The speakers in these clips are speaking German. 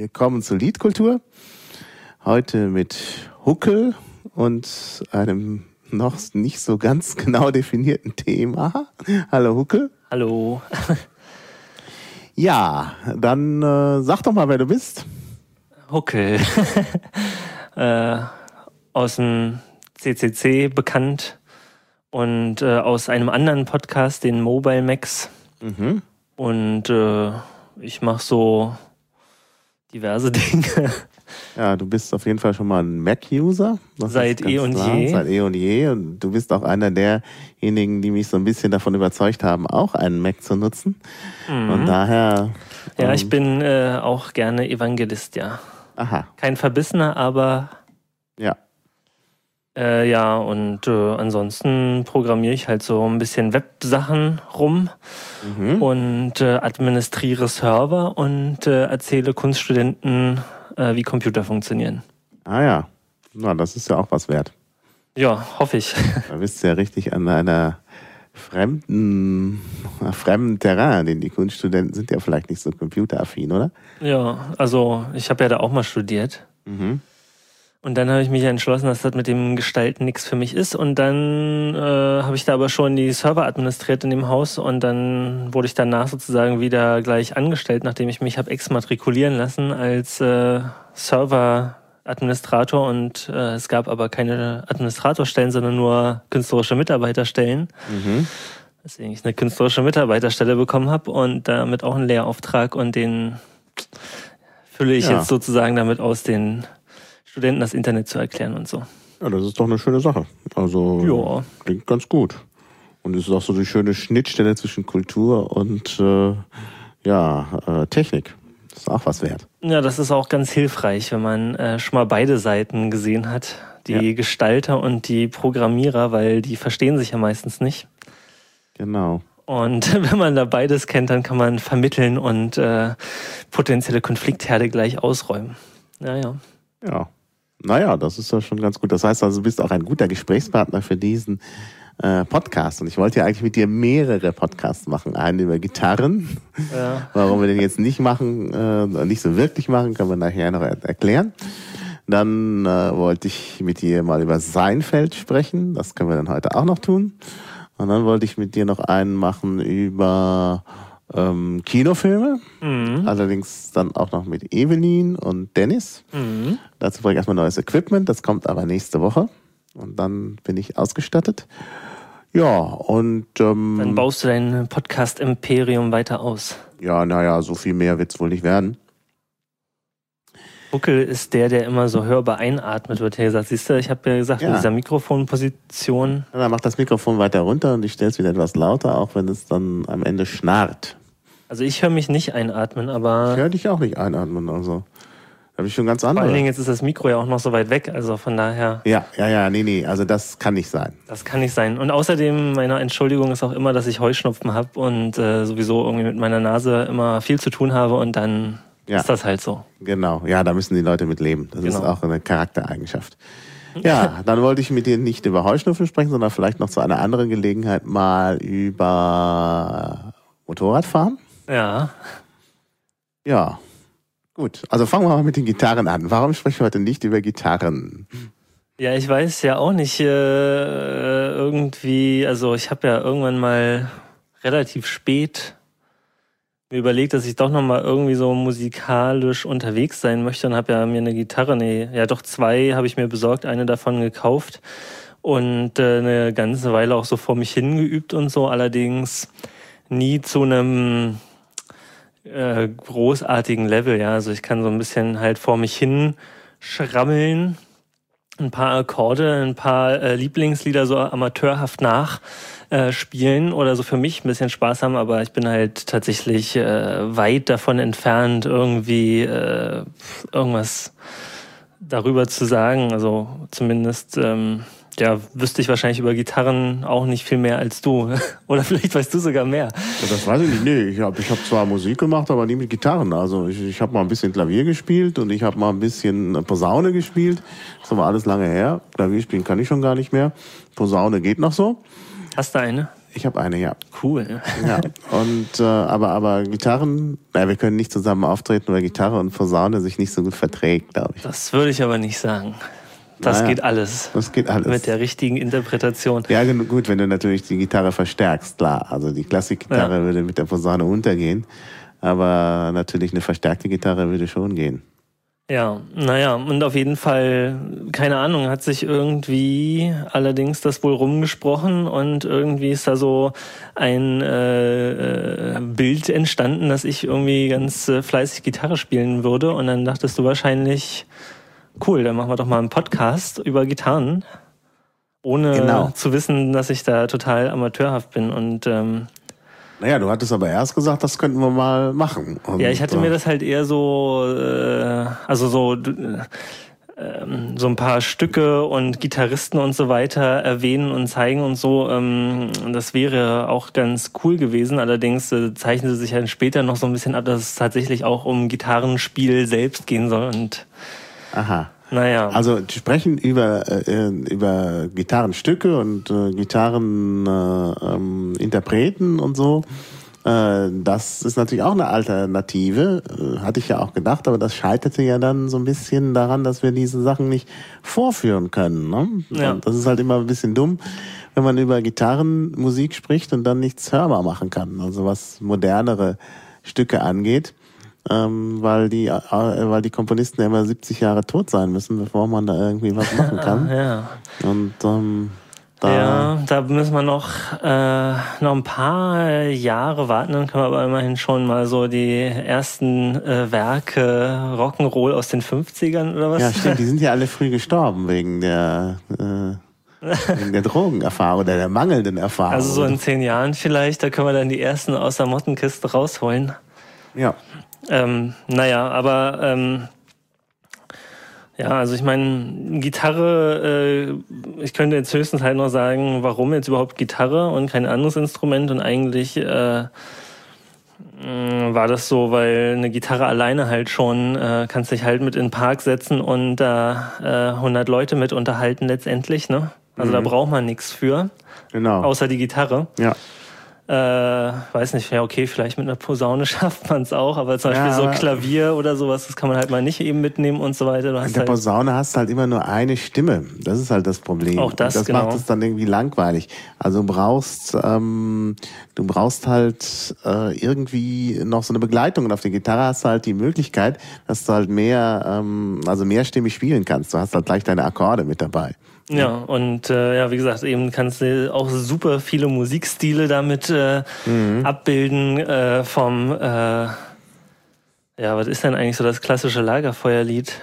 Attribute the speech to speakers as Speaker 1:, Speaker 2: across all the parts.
Speaker 1: Willkommen zur Liedkultur. Heute mit Huckel und einem noch nicht so ganz genau definierten Thema. Hallo Huckel.
Speaker 2: Hallo.
Speaker 1: Ja, dann sag doch mal, wer du bist.
Speaker 2: Huckel. Aus dem CCC bekannt und aus einem anderen Podcast, den Mobile Max.
Speaker 1: Mhm.
Speaker 2: Und ich mache so diverse Dinge.
Speaker 1: Ja, du bist auf jeden Fall schon mal ein Mac-User.
Speaker 2: Seit eh und je.
Speaker 1: Seit eh und je. Und du bist auch einer derjenigen, die mich so ein bisschen davon überzeugt haben, auch einen Mac zu nutzen.
Speaker 2: Mhm.
Speaker 1: Und daher...
Speaker 2: Ja, ich bin auch gerne Evangelist, ja.
Speaker 1: Aha.
Speaker 2: Kein Verbissener, aber...
Speaker 1: Ja.
Speaker 2: Ja, und ansonsten programmiere ich halt so ein bisschen Websachen rum und administriere Server und erzähle Kunststudenten, wie Computer funktionieren.
Speaker 1: Ah ja, na, das ist ja auch was wert.
Speaker 2: Ja, hoffe ich.
Speaker 1: Da bist du ja richtig an einer fremden Terrain, denn die Kunststudenten sind ja vielleicht nicht so computeraffin, oder?
Speaker 2: Ja, also ich habe ja da auch mal studiert.
Speaker 1: Mhm.
Speaker 2: Und dann habe ich mich entschlossen, dass das mit dem Gestalten nichts für mich ist. Und dann habe ich da aber schon die Server administriert in dem Haus. Und dann wurde ich danach sozusagen wieder gleich angestellt, nachdem ich mich habe exmatrikulieren lassen als Server-Administrator. Und es gab aber keine Administratorstellen, sondern nur künstlerische Mitarbeiterstellen.
Speaker 1: Mhm.
Speaker 2: Deswegen ich eine künstlerische Mitarbeiterstelle bekommen habe und damit auch einen Lehrauftrag. Und den fülle ich jetzt sozusagen damit aus, den Studenten das Internet zu erklären und so.
Speaker 1: Ja, das ist doch eine schöne Sache. Also klingt ganz gut. Und es ist auch so die schöne Schnittstelle zwischen Kultur und Technik. Das ist auch was wert.
Speaker 2: Ja, das ist auch ganz hilfreich, wenn man schon mal beide Seiten gesehen hat. Die Gestalter und die Programmierer, weil die verstehen sich ja meistens nicht.
Speaker 1: Genau.
Speaker 2: Und wenn man da beides kennt, dann kann man vermitteln und potenzielle Konfliktherde gleich ausräumen. Ja.
Speaker 1: Naja, das ist ja schon ganz gut. Das heißt also, du bist auch ein guter Gesprächspartner für diesen Podcast. Und ich wollte ja eigentlich mit dir mehrere Podcasts machen. Einen über Gitarren. Ja. Warum wir den jetzt nicht so wirklich machen, können wir nachher noch erklären. Dann wollte ich mit dir mal über Seinfeld sprechen. Das können wir dann heute auch noch tun. Und dann wollte ich mit dir noch einen machen über Kinofilme, allerdings dann auch noch mit Evelyn und Dennis. Dazu brauche ich erstmal neues Equipment, das kommt aber nächste Woche und dann bin ich ausgestattet. Ja, und
Speaker 2: dann baust du dein Podcast-Imperium weiter aus.
Speaker 1: Ja, naja, so viel mehr wird's wohl nicht werden.
Speaker 2: Huckel ist der immer so hörbar einatmet, wird hier gesagt. Siehst du, ich habe ja gesagt, in dieser Mikrofonposition.
Speaker 1: Ja, dann mach das Mikrofon weiter runter und ich stelle es wieder etwas lauter, auch wenn es dann am Ende schnarrt.
Speaker 2: Also ich höre mich nicht einatmen, aber...
Speaker 1: Ich höre dich auch nicht einatmen, also da habe ich schon ganz andere.
Speaker 2: Vor allen Dingen, jetzt ist das Mikro ja auch noch so weit weg, also von daher...
Speaker 1: Nee, also das kann nicht sein.
Speaker 2: Das kann nicht sein. Und außerdem, meine Entschuldigung ist auch immer, dass ich Heuschnupfen habe und sowieso irgendwie mit meiner Nase immer viel zu tun habe und dann... ist das halt so.
Speaker 1: Genau, ja, da müssen die Leute mit leben. Das ist auch eine Charaktereigenschaft. Ja, dann wollte ich mit dir nicht über Heuschnupfen sprechen, sondern vielleicht noch zu einer anderen Gelegenheit mal über Motorradfahren.
Speaker 2: Ja.
Speaker 1: Ja, gut. Also fangen wir mal mit den Gitarren an. Warum sprechen wir heute nicht über Gitarren?
Speaker 2: Ja, ich weiß ja auch nicht irgendwie, also ich habe ja irgendwann mal relativ spät mir überlegt, dass ich doch nochmal irgendwie so musikalisch unterwegs sein möchte und habe ja mir eine Gitarre, zwei habe ich mir besorgt, eine davon gekauft und eine ganze Weile auch so vor mich hingeübt und so, allerdings nie zu einem großartigen Level, ja, also ich kann so ein bisschen halt vor mich hin schrammeln, ein paar Akkorde, ein paar Lieblingslieder so amateurhaft nachspielen oder so für mich ein bisschen Spaß haben, aber ich bin halt tatsächlich weit davon entfernt, irgendwie irgendwas darüber zu sagen. Also zumindest wüsste ich wahrscheinlich über Gitarren auch nicht viel mehr als du. Oder vielleicht weißt du sogar mehr.
Speaker 1: Ja, das weiß ich nicht. Nee, ich hab zwar Musik gemacht, aber nie mit Gitarren. Also ich habe mal ein bisschen Klavier gespielt und ich habe mal ein bisschen Posaune gespielt. Das ist aber alles lange her. Klavier spielen kann ich schon gar nicht mehr. Posaune geht noch so.
Speaker 2: Hast du eine?
Speaker 1: Ich habe eine, ja.
Speaker 2: Cool.
Speaker 1: Ja. Und aber Gitarren, wir können nicht zusammen auftreten, weil Gitarre und Posaune sich nicht so gut verträgt, glaube ich.
Speaker 2: Das würde ich aber nicht sagen. Das geht alles.
Speaker 1: Das geht alles.
Speaker 2: Mit der richtigen Interpretation.
Speaker 1: Ja, gut, wenn du natürlich die Gitarre verstärkst, klar. Also die Klassikgitarre würde mit der Posaune untergehen, aber natürlich eine verstärkte Gitarre würde schon gehen.
Speaker 2: Ja, und auf jeden Fall, keine Ahnung, hat sich irgendwie allerdings das wohl rumgesprochen und irgendwie ist da so ein Bild entstanden, dass ich irgendwie ganz fleißig Gitarre spielen würde und dann dachtest du wahrscheinlich, cool, dann machen wir doch mal einen Podcast über Gitarren, ohne zu wissen, dass ich da total amateurhaft bin und
Speaker 1: du hattest aber erst gesagt, das könnten wir mal machen. Und
Speaker 2: ja, ich hatte mir das halt eher so, so ein paar Stücke und Gitarristen und so weiter erwähnen und zeigen und so. Das wäre auch ganz cool gewesen. Allerdings zeichnete sich dann später noch so ein bisschen ab, dass es tatsächlich auch um Gitarrenspiel selbst gehen soll. Und
Speaker 1: aha. Also sprechen über Gitarrenstücke und Gitarreninterpreten und so. Das ist natürlich auch eine Alternative, hatte ich ja auch gedacht, aber das scheiterte ja dann so ein bisschen daran, dass wir diese Sachen nicht vorführen können. Ne? Ja. Und das ist halt immer ein bisschen dumm, wenn man über Gitarrenmusik spricht und dann nichts hörbar machen kann. Also was modernere Stücke angeht. Weil die Komponisten ja immer 70 Jahre tot sein müssen, bevor man da irgendwie was machen kann.
Speaker 2: Ja.
Speaker 1: Und
Speaker 2: da müssen wir noch ein paar Jahre warten, dann können wir aber immerhin schon mal so die ersten Werke Rock'n'Roll aus den 50ern oder was?
Speaker 1: Ja, stimmt, die sind ja alle früh gestorben wegen der Drogenerfahrung oder der mangelnden Erfahrung.
Speaker 2: Also so in 10 Jahren vielleicht, da können wir dann die ersten aus der Mottenkiste rausholen.
Speaker 1: Ja.
Speaker 2: Also ich meine, Gitarre, ich könnte jetzt höchstens halt noch sagen, warum jetzt überhaupt Gitarre und kein anderes Instrument und eigentlich war das so, weil eine Gitarre alleine halt schon, kannst dich halt mit in den Park setzen und da 100 Leute mit unterhalten letztendlich, ne? Also da braucht man nichts für, außer die Gitarre. Ja. Weiß nicht, ja okay, vielleicht mit einer Posaune schafft man es auch, aber zum Beispiel so Klavier oder sowas, das kann man halt mal nicht eben mitnehmen und so weiter.
Speaker 1: Mit der Posaune hast du halt immer nur eine Stimme, das ist halt das Problem.
Speaker 2: Auch das
Speaker 1: macht es dann irgendwie langweilig. Also du brauchst halt irgendwie noch so eine Begleitung und auf der Gitarre hast du halt die Möglichkeit, dass du halt mehrstimmig spielen kannst. Du hast halt gleich deine Akkorde mit dabei.
Speaker 2: Ja, und wie gesagt, eben kannst du auch super viele Musikstile damit abbilden was ist denn eigentlich so das klassische Lagerfeuerlied?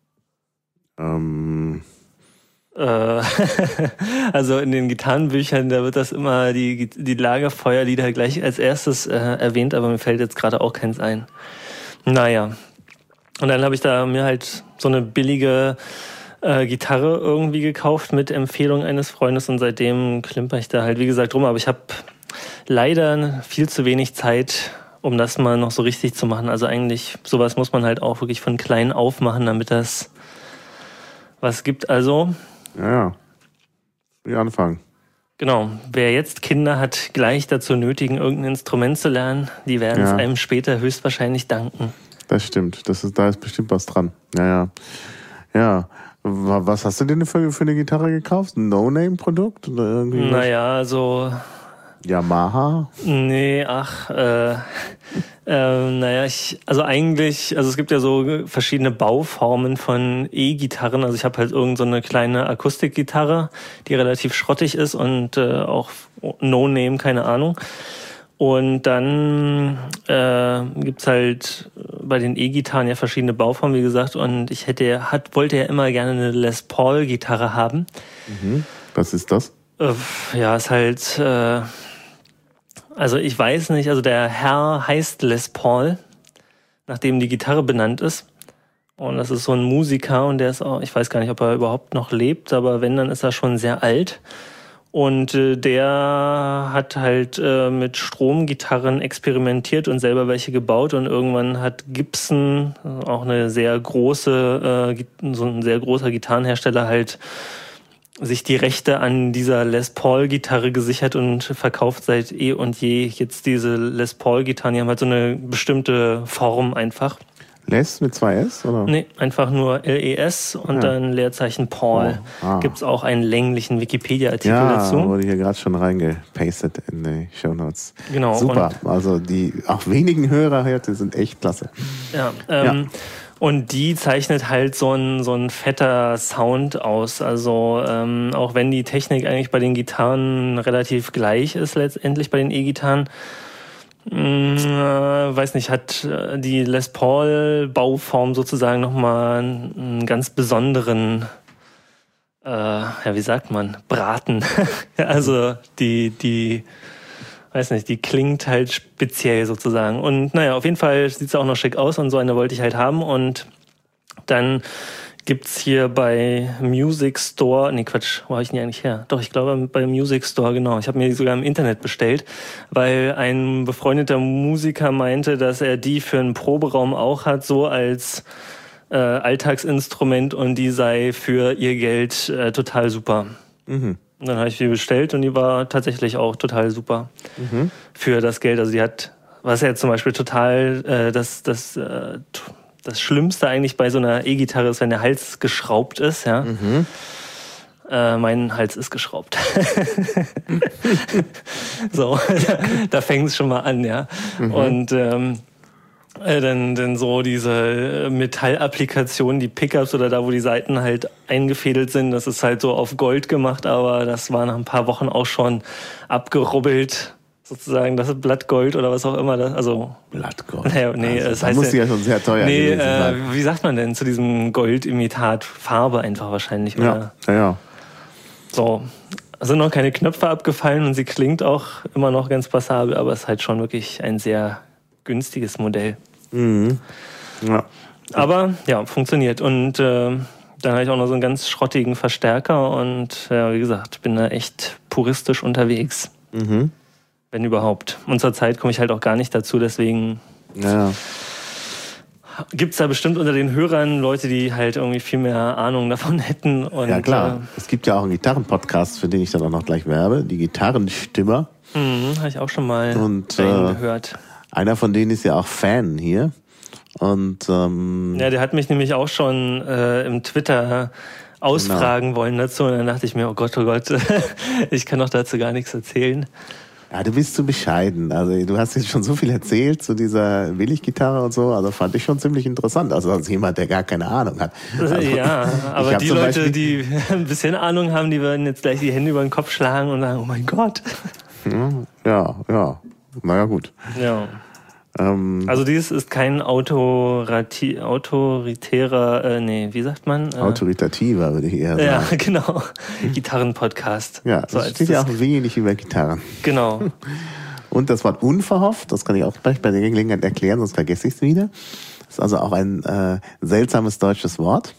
Speaker 2: Also in den Gitarrenbüchern, da wird das immer die Lagerfeuerlieder gleich als erstes erwähnt, aber mir fällt jetzt gerade auch keins ein. Naja, und dann habe ich da mir halt so eine billige Gitarre irgendwie gekauft mit Empfehlung eines Freundes und seitdem klimper ich da halt, wie gesagt, rum. Aber ich habe leider viel zu wenig Zeit, um das mal noch so richtig zu machen. Also eigentlich, sowas muss man halt auch wirklich von klein auf machen, damit das was gibt. Also
Speaker 1: ja, früh anfangen.
Speaker 2: Genau, wer jetzt Kinder hat, gleich dazu nötigen, irgendein Instrument zu lernen, die werden es einem später höchstwahrscheinlich danken.
Speaker 1: Das stimmt, da ist bestimmt was dran. Ja. Was hast du denn für eine Gitarre gekauft? Ein No-Name-Produkt?
Speaker 2: So...
Speaker 1: Yamaha?
Speaker 2: Nee, es gibt ja so verschiedene Bauformen von E-Gitarren. Also ich habe halt irgend so eine kleine Akustikgitarre, die relativ schrottig ist und auch No-Name, keine Ahnung. Und dann gibt's halt bei den E-Gitarren ja verschiedene Bauformen, wie gesagt. Und ich wollte ja immer gerne eine Les Paul-Gitarre haben.
Speaker 1: Mhm. Was ist das?
Speaker 2: Ist halt... Also ich weiß nicht, also der Herr heißt Les Paul, nachdem die Gitarre benannt ist. Und das ist so ein Musiker und der ist auch, ich weiß gar nicht, ob er überhaupt noch lebt, aber wenn, dann ist er schon sehr alt. Und der hat halt mit Stromgitarren experimentiert und selber welche gebaut und irgendwann hat Gibson, auch eine sehr große, so ein sehr großer Gitarrenhersteller, halt sich die Rechte an dieser Les Paul-Gitarre gesichert und verkauft seit eh und je jetzt diese Les Paul-Gitarren. Die haben halt so eine bestimmte Form einfach.
Speaker 1: Les mit 2 S, oder?
Speaker 2: Nee, einfach nur LES und dann Leerzeichen Paul. Gibt's auch einen länglichen Wikipedia-Artikel dazu.
Speaker 1: Ja, wurde hier gerade schon reingepastet in die Shownotes.
Speaker 2: Genau.
Speaker 1: Super, also die auch wenigen Hörer heute sind echt klasse.
Speaker 2: Ja, und die zeichnet halt so ein fetter Sound aus. Also auch wenn die Technik eigentlich bei den Gitarren relativ gleich ist letztendlich bei den E-Gitarren, weiß nicht, hat die Les Paul Bauform sozusagen nochmal einen ganz besonderen, wie sagt man, Braten. Also die weiß nicht, die klingt halt speziell sozusagen. Und naja, auf jeden Fall sieht es auch noch schick aus und so eine wollte ich halt haben. Und dann gibt's hier bei Music Store, nee Quatsch, wo habe ich die eigentlich her? Doch, ich glaube bei Music Store, genau. Ich habe mir die sogar im Internet bestellt, weil ein befreundeter Musiker meinte, dass er die für einen Proberaum auch hat, so als Alltagsinstrument und die sei für ihr Geld total super. Mhm. Und dann habe ich die bestellt und die war tatsächlich auch total super für das Geld. Also die hat, was ja zum Beispiel total das Schlimmste eigentlich bei so einer E-Gitarre ist, wenn der Hals geschraubt ist, ja. Mein Hals ist geschraubt. So, da fängt es schon mal an, ja. Und dann so diese Metallapplikation, die Pickups oder da, wo die Saiten halt eingefädelt sind, das ist halt so auf Gold gemacht, aber das war nach ein paar Wochen auch schon abgerubbelt. Sozusagen das Blattgold oder was auch immer. Also
Speaker 1: Blattgold.
Speaker 2: Naja, nee,
Speaker 1: also,
Speaker 2: das
Speaker 1: das
Speaker 2: heißt
Speaker 1: muss ja schon sehr teuer gewesen sein.
Speaker 2: Wie sagt man denn zu diesem Goldimitat? Farbe einfach wahrscheinlich, oder?
Speaker 1: Ja.
Speaker 2: So, sind noch keine Knöpfe abgefallen und sie klingt auch immer noch ganz passabel, aber es ist halt schon wirklich ein sehr günstiges Modell. Mhm. Ja. Aber ja, funktioniert. Und dann habe ich auch noch so einen ganz schrottigen Verstärker und ja, wie gesagt, bin da echt puristisch unterwegs. Mhm. Wenn überhaupt. Und zur Zeit komme ich halt auch gar nicht dazu, deswegen gibt's da bestimmt unter den Hörern Leute, die halt irgendwie viel mehr Ahnung davon hätten. Und,
Speaker 1: ja klar, es gibt ja auch einen Gitarrenpodcast, für den ich dann auch noch gleich werbe, die Gitarrenstimmer.
Speaker 2: Habe ich auch schon mal gehört.
Speaker 1: Einer von denen ist ja auch Fan hier. Und
Speaker 2: ja, der hat mich nämlich auch schon im Twitter ausfragen wollen dazu. Und dann dachte ich mir, oh Gott, ich kann doch dazu gar nichts erzählen.
Speaker 1: Ja, du bist zu bescheiden. Also du hast jetzt schon so viel erzählt zu dieser Billiggitarre und so. Also fand ich schon ziemlich interessant. Also als jemand, der gar keine Ahnung hat. Also,
Speaker 2: ja, aber die Leute, die ein bisschen Ahnung haben, die werden jetzt gleich die Hände über den Kopf schlagen und sagen, oh mein Gott.
Speaker 1: Ja. Naja, gut.
Speaker 2: Ja. Also dies ist kein autoritärer, wie sagt man?
Speaker 1: Autoritativer würde ich eher sagen.
Speaker 2: Ja, genau. Gitarrenpodcast.
Speaker 1: Ja, so es steht ja auch wenig über Gitarren.
Speaker 2: Genau.
Speaker 1: Und das Wort unverhofft, das kann ich auch gleich bei der Gelegenheit erklären, sonst vergesse ich es wieder. Das ist also auch ein seltsames deutsches Wort,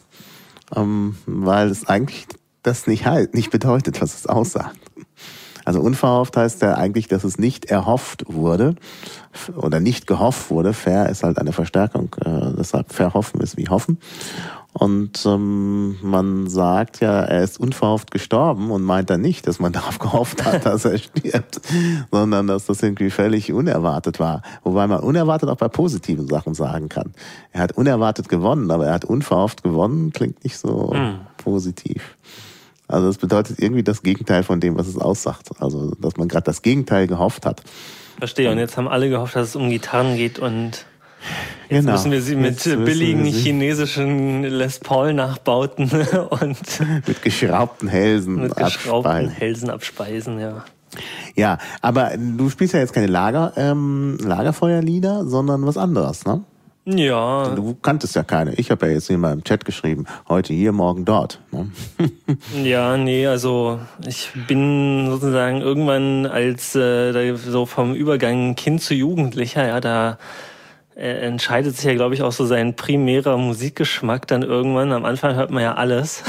Speaker 1: weil es eigentlich das nicht bedeutet, was es aussagt. Also unverhofft heißt ja eigentlich, dass es nicht erhofft wurde oder nicht gehofft wurde. Ver ist halt eine Verstärkung, deshalb verhoffen ist wie hoffen. Und man sagt ja, er ist unverhofft gestorben und meint dann nicht, dass man darauf gehofft hat, dass er stirbt, sondern dass das irgendwie völlig unerwartet war. Wobei man unerwartet auch bei positiven Sachen sagen kann. Er hat unerwartet gewonnen, aber er hat unverhofft gewonnen, klingt nicht so positiv. Also das bedeutet irgendwie das Gegenteil von dem, was es aussagt. Also, dass man gerade das Gegenteil gehofft hat.
Speaker 2: Verstehe. Und jetzt haben alle gehofft, dass es um Gitarren geht und jetzt müssen wir sie mit billigen chinesischen Les Paul Nachbauten und
Speaker 1: mit geschraubten Hälsen
Speaker 2: abspeisen, ja.
Speaker 1: Ja, aber du spielst ja jetzt keine Lagerfeuerlieder, sondern was anderes, ne?
Speaker 2: Ja.
Speaker 1: Du kanntest ja keine. Ich habe ja jetzt hier mal im Chat geschrieben, heute hier, morgen dort. Ne?
Speaker 2: Ja, nee, also ich bin sozusagen irgendwann als so vom Übergang Kind zu Jugendlicher, ja, da entscheidet sich ja, glaube ich, auch so sein primärer Musikgeschmack dann irgendwann. Am Anfang hört man ja alles.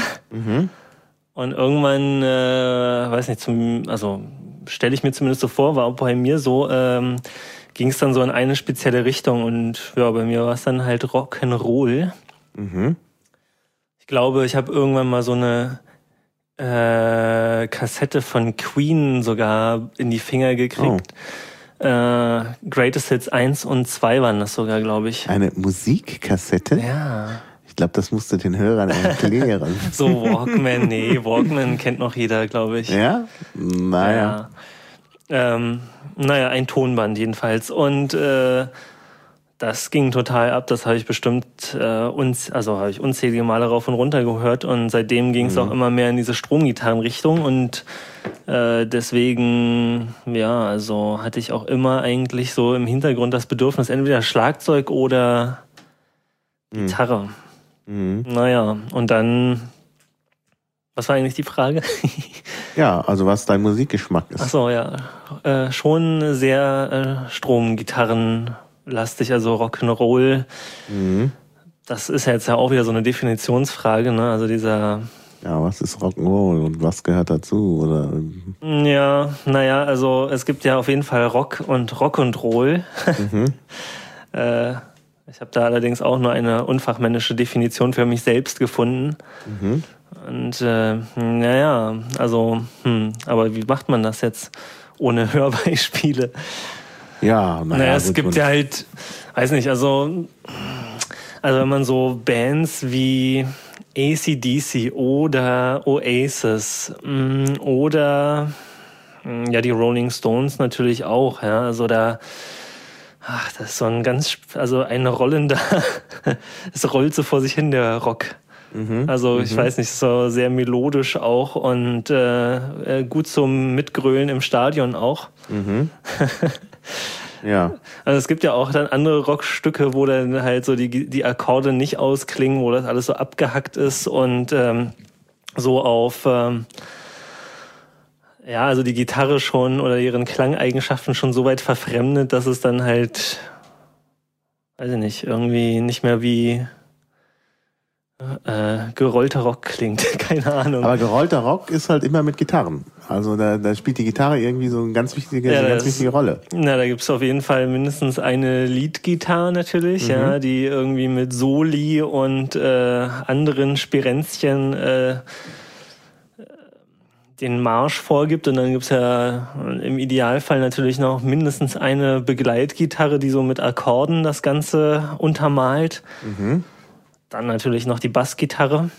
Speaker 2: Und irgendwann, weiß nicht, stelle ich mir zumindest so vor, war auch bei mir so, ging es dann so in eine spezielle Richtung und ja, bei mir war es dann halt Rock'n'Roll. Ich glaube, ich habe irgendwann mal so eine Kassette von Queen sogar in die Finger gekriegt. Greatest Hits 1 und 2 waren das sogar, glaube ich.
Speaker 1: Eine Musikkassette?
Speaker 2: Ja.
Speaker 1: Ich glaube, das musst du den Hörern erklären.
Speaker 2: So Walkman kennt noch jeder, glaube ich.
Speaker 1: Ja? Naja.
Speaker 2: Ein Tonband jedenfalls. Und das ging total ab. Das habe ich bestimmt habe ich unzählige Male rauf und runter gehört. Und seitdem ging es auch immer mehr in diese Stromgitarrenrichtung. Und deswegen, hatte ich auch immer eigentlich so im Hintergrund das Bedürfnis, entweder Schlagzeug oder Gitarre. Naja, und dann, was war eigentlich die Frage?
Speaker 1: Ja, also was dein Musikgeschmack ist.
Speaker 2: Ach so, ja. Schon sehr Stromgitarrenlastig, also Rock'n'Roll. Das ist ja jetzt ja auch wieder so eine Definitionsfrage, ne? Also dieser...
Speaker 1: Ja, was ist Rock'n'Roll und was gehört dazu? Oder?
Speaker 2: Ja, also es gibt ja auf jeden Fall Rock und Rock'n'Roll. Ich habe da allerdings auch nur eine unfachmännische Definition für mich selbst gefunden. Und aber wie macht man das jetzt ohne Hörbeispiele?
Speaker 1: Ja,
Speaker 2: es gibt ja halt, weiß nicht, also wenn man so Bands wie AC/DC oder Oasis oder die Rolling Stones natürlich auch, ja, also das ist so ein ein rollender, es rollt so vor sich hin, der Rock. Ich weiß nicht, so sehr melodisch auch und gut zum Mitgrölen im Stadion auch.
Speaker 1: Ja.
Speaker 2: Also es gibt ja auch dann andere Rockstücke, wo dann halt so die Akkorde nicht ausklingen, wo das alles so abgehackt ist und so auf also die Gitarre schon oder ihren Klangeigenschaften schon so weit verfremdet, dass es dann halt, weiß ich nicht, irgendwie nicht mehr wie gerollter Rock klingt. Keine Ahnung.
Speaker 1: Aber gerollter Rock ist halt immer mit Gitarren. Also da spielt die Gitarre irgendwie so eine ganz wichtige Rolle.
Speaker 2: Na, da gibt's auf jeden Fall mindestens eine Leadgitarre natürlich, die irgendwie mit Soli und anderen Spirenzchen den Marsch vorgibt. Und dann gibt's ja im Idealfall natürlich noch mindestens eine Begleitgitarre, die so mit Akkorden das Ganze untermalt. Dann natürlich noch die Bassgitarre.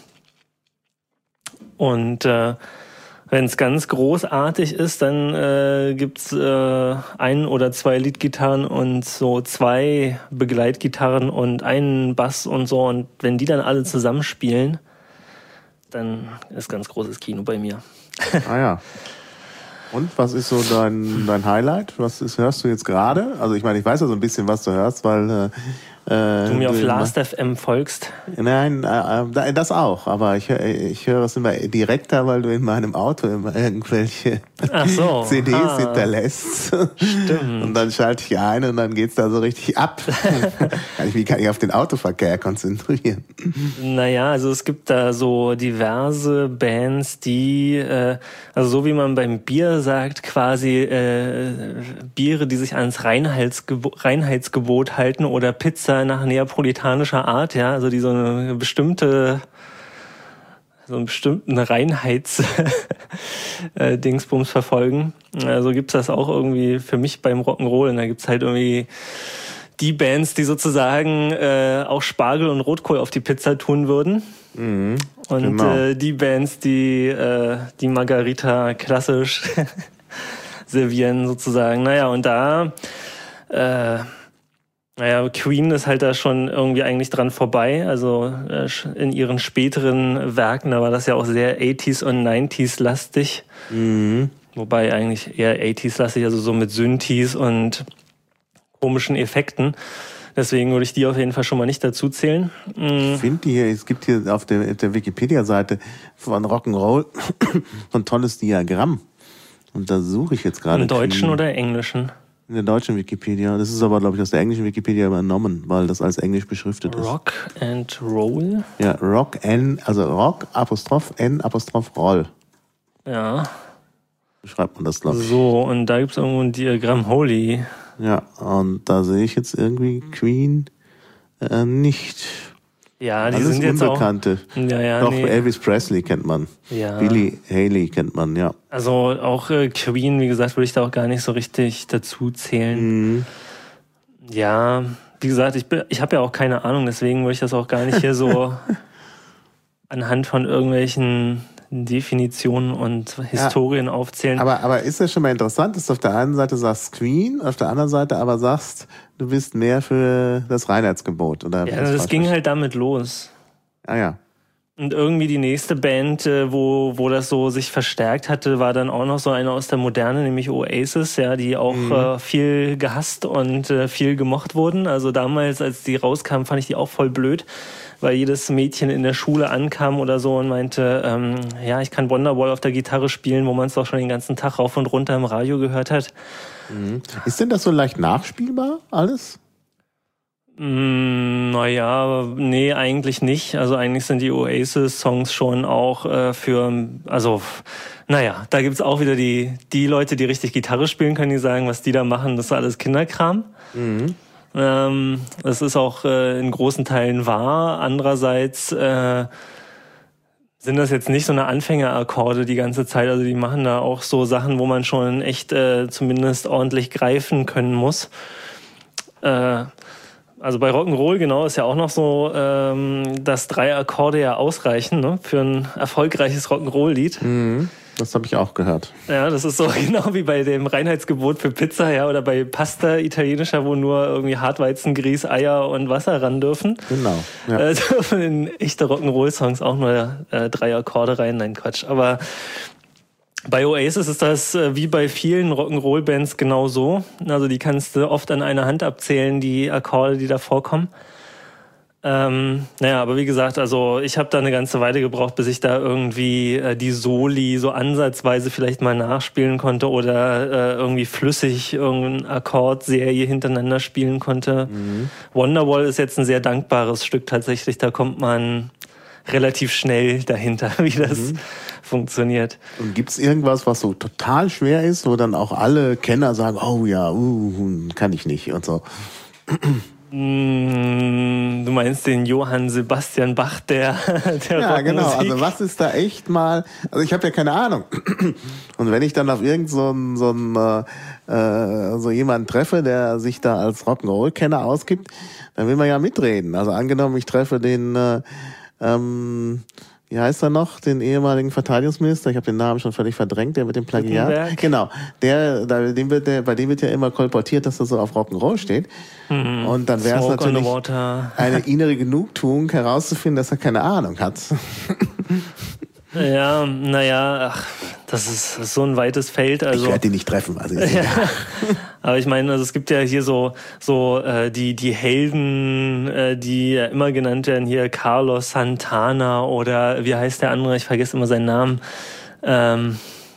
Speaker 2: Und wenn es ganz großartig ist, dann gibt's ein oder zwei Leadgitarren und so 2 Begleitgitarren und einen Bass und so. Und wenn die dann alle zusammenspielen, dann ist ganz großes Kino bei mir.
Speaker 1: Ah ja. Und was ist so dein Highlight? Hörst du jetzt gerade? Also ich meine, ich weiß ja so ein bisschen, was du hörst, weil
Speaker 2: du mir auf Last.fm folgst?
Speaker 1: Nein, das auch. Aber ich höre es immer direkter, weil du in meinem Auto immer irgendwelche CDs hinterlässt.
Speaker 2: Stimmt.
Speaker 1: Und dann schalte ich ein und dann geht's da so richtig ab. Wie kann ich auf den Autoverkehr konzentrieren?
Speaker 2: Naja, also es gibt da so diverse Bands, die, also so wie man beim Bier sagt, quasi Biere, die sich ans Reinheitsgebot halten oder Pizza nach neapolitanischer Art, ja, also die so einen bestimmten Reinheits-Dingsbums verfolgen. Also gibt's das auch irgendwie für mich beim Rock'n'Roll. Und da gibt's halt irgendwie die Bands, die sozusagen auch Spargel und Rotkohl auf die Pizza tun würden. Und genau. Die Bands, die Margarita klassisch servieren sozusagen. Naja, und da Queen ist halt da schon irgendwie eigentlich dran vorbei. Also in ihren späteren Werken, da war das ja auch sehr 80s und 90s lastig. Wobei eigentlich eher 80s lastig, also so mit Synthes und komischen Effekten. Deswegen würde ich die auf jeden Fall schon mal nicht dazu zählen.
Speaker 1: Ich finde es gibt hier auf der Wikipedia-Seite von Rock'n'Roll ein tolles Diagramm. Und da suche ich jetzt gerade.
Speaker 2: Im Deutschen oder Englischen?
Speaker 1: In der deutschen Wikipedia. Das ist aber, glaube ich, aus der englischen Wikipedia übernommen, weil das als englisch beschriftet ist.
Speaker 2: Rock and Roll?
Speaker 1: Ja, Rock N Roll.
Speaker 2: Ja.
Speaker 1: Wie schreibt man das, glaube ich?
Speaker 2: So, und da gibt es irgendwo ein Diagramm Holy.
Speaker 1: Ja, und da sehe ich jetzt irgendwie Queen nicht.
Speaker 2: Ja, die
Speaker 1: alles
Speaker 2: sind jetzt
Speaker 1: Unbekannte. Doch, Elvis Presley kennt man.
Speaker 2: Ja.
Speaker 1: Billie Haley kennt man, ja.
Speaker 2: Also auch Queen, wie gesagt, würde ich da auch gar nicht so richtig dazu zählen.
Speaker 1: Mhm.
Speaker 2: Ja, wie gesagt, ich habe ja auch keine Ahnung, deswegen würde ich das auch gar nicht hier so anhand von irgendwelchen Definitionen und Historien aufzählen.
Speaker 1: Aber ist das schon mal interessant, dass du auf der einen Seite sagst Queen, auf der anderen Seite aber sagst, du bist mehr für das Reinheitsgebot, oder?
Speaker 2: Ja, das ging halt damit los.
Speaker 1: Ah ja.
Speaker 2: Und irgendwie die nächste Band, wo das so sich verstärkt hatte, war dann auch noch so eine aus der Moderne, nämlich Oasis, ja, die auch viel gehasst und viel gemocht wurden. Also damals, als die rauskamen, fand ich die auch voll blöd, weil jedes Mädchen in der Schule ankam oder so und meinte, ja, ich kann Wonderwall auf der Gitarre spielen, wo man es doch schon den ganzen Tag rauf und runter im Radio gehört hat.
Speaker 1: Ist denn das so leicht nachspielbar, alles?
Speaker 2: Naja, nee, eigentlich nicht. Also eigentlich sind die Oasis-Songs schon auch naja, da gibt's auch wieder die Leute, die richtig Gitarre spielen können, die sagen, was die da machen, das ist alles Kinderkram. Das ist auch in großen Teilen wahr. Andererseits sind das jetzt nicht so eine Anfängerakkorde die ganze Zeit. Also die machen da auch so Sachen, wo man schon echt zumindest ordentlich greifen können muss. Also bei Rock'n'Roll genau ist ja auch noch so, dass 3 Akkorde ja ausreichen, ne, für ein erfolgreiches Rock'n'Roll-Lied.
Speaker 1: Das habe ich auch gehört.
Speaker 2: Ja, das ist so genau wie bei dem Reinheitsgebot für Pizza, ja, oder bei Pasta italienischer, wo nur irgendwie Hartweizengrieß, Eier und Wasser ran dürfen.
Speaker 1: Genau. Ja.
Speaker 2: Dürfen in echte Rock'n'Roll-Songs auch nur 3 Akkorde rein. Nein, Quatsch. Aber bei Oasis ist das wie bei vielen Rock'n'Roll-Bands genau so. Also die kannst du oft an einer Hand abzählen, die Akkorde, die da vorkommen. Naja, aber wie gesagt, also ich habe da eine ganze Weile gebraucht, bis ich da irgendwie die Soli so ansatzweise vielleicht mal nachspielen konnte oder irgendwie flüssig irgendeine Akkordserie hintereinander spielen konnte. Wonderwall ist jetzt ein sehr dankbares Stück tatsächlich. Da kommt man relativ schnell dahinter, wie das funktioniert.
Speaker 1: Und gibt's irgendwas, was so total schwer ist, wo dann auch alle Kenner sagen, oh ja, kann ich nicht und so?
Speaker 2: Du meinst den Johann Sebastian Bach der
Speaker 1: Ja,
Speaker 2: Rockmusik?
Speaker 1: genau. Also was ist da echt mal... Also ich habe ja keine Ahnung. Und wenn ich dann auf irgend so jemanden treffe, der sich da als Rock'n'Roll-Kenner ausgibt, dann will man ja mitreden. Also angenommen, ich treffe den... wie heißt er noch, den ehemaligen Verteidigungsminister? Ich habe den Namen schon völlig verdrängt, der mit dem Plagiat.
Speaker 2: Gutenberg.
Speaker 1: Genau, bei dem wird ja immer kolportiert, dass er so auf Rock'n'Roll steht. Und dann wäre es natürlich eine innere Genugtuung herauszufinden, dass er keine Ahnung hat.
Speaker 2: Ja, naja, das ist so ein weites Feld. Also,
Speaker 1: ich werde ihn nicht treffen. Also
Speaker 2: aber ich meine, also es gibt ja hier so die Helden, die ja immer genannt werden, hier Carlos Santana oder wie heißt der andere? Ich vergesse immer seinen Namen. Ganz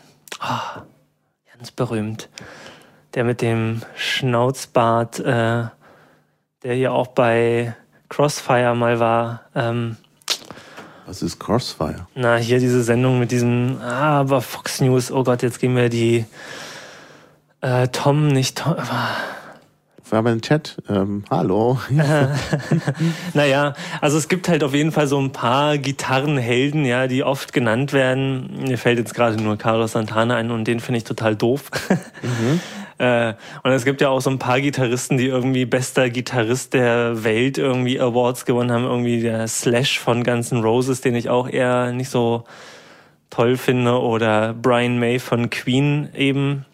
Speaker 2: berühmt. Der mit dem Schnauzbart, der hier auch bei Crossfire mal war.
Speaker 1: Was ist Crossfire?
Speaker 2: Na, hier diese Sendung mit diesem, aber Fox News, oh Gott, jetzt gehen wir die Tom.
Speaker 1: Wir haben einen Chat. Hallo.
Speaker 2: Naja, also es gibt halt auf jeden Fall so ein paar Gitarrenhelden, ja, die oft genannt werden. Mir fällt jetzt gerade nur Carlos Santana ein und den finde ich total doof. Und es gibt ja auch so ein paar Gitarristen, die irgendwie bester Gitarrist der Welt irgendwie Awards gewonnen haben. Irgendwie der Slash von Guns N' Roses, den ich auch eher nicht so toll finde. Oder Brian May von Queen eben.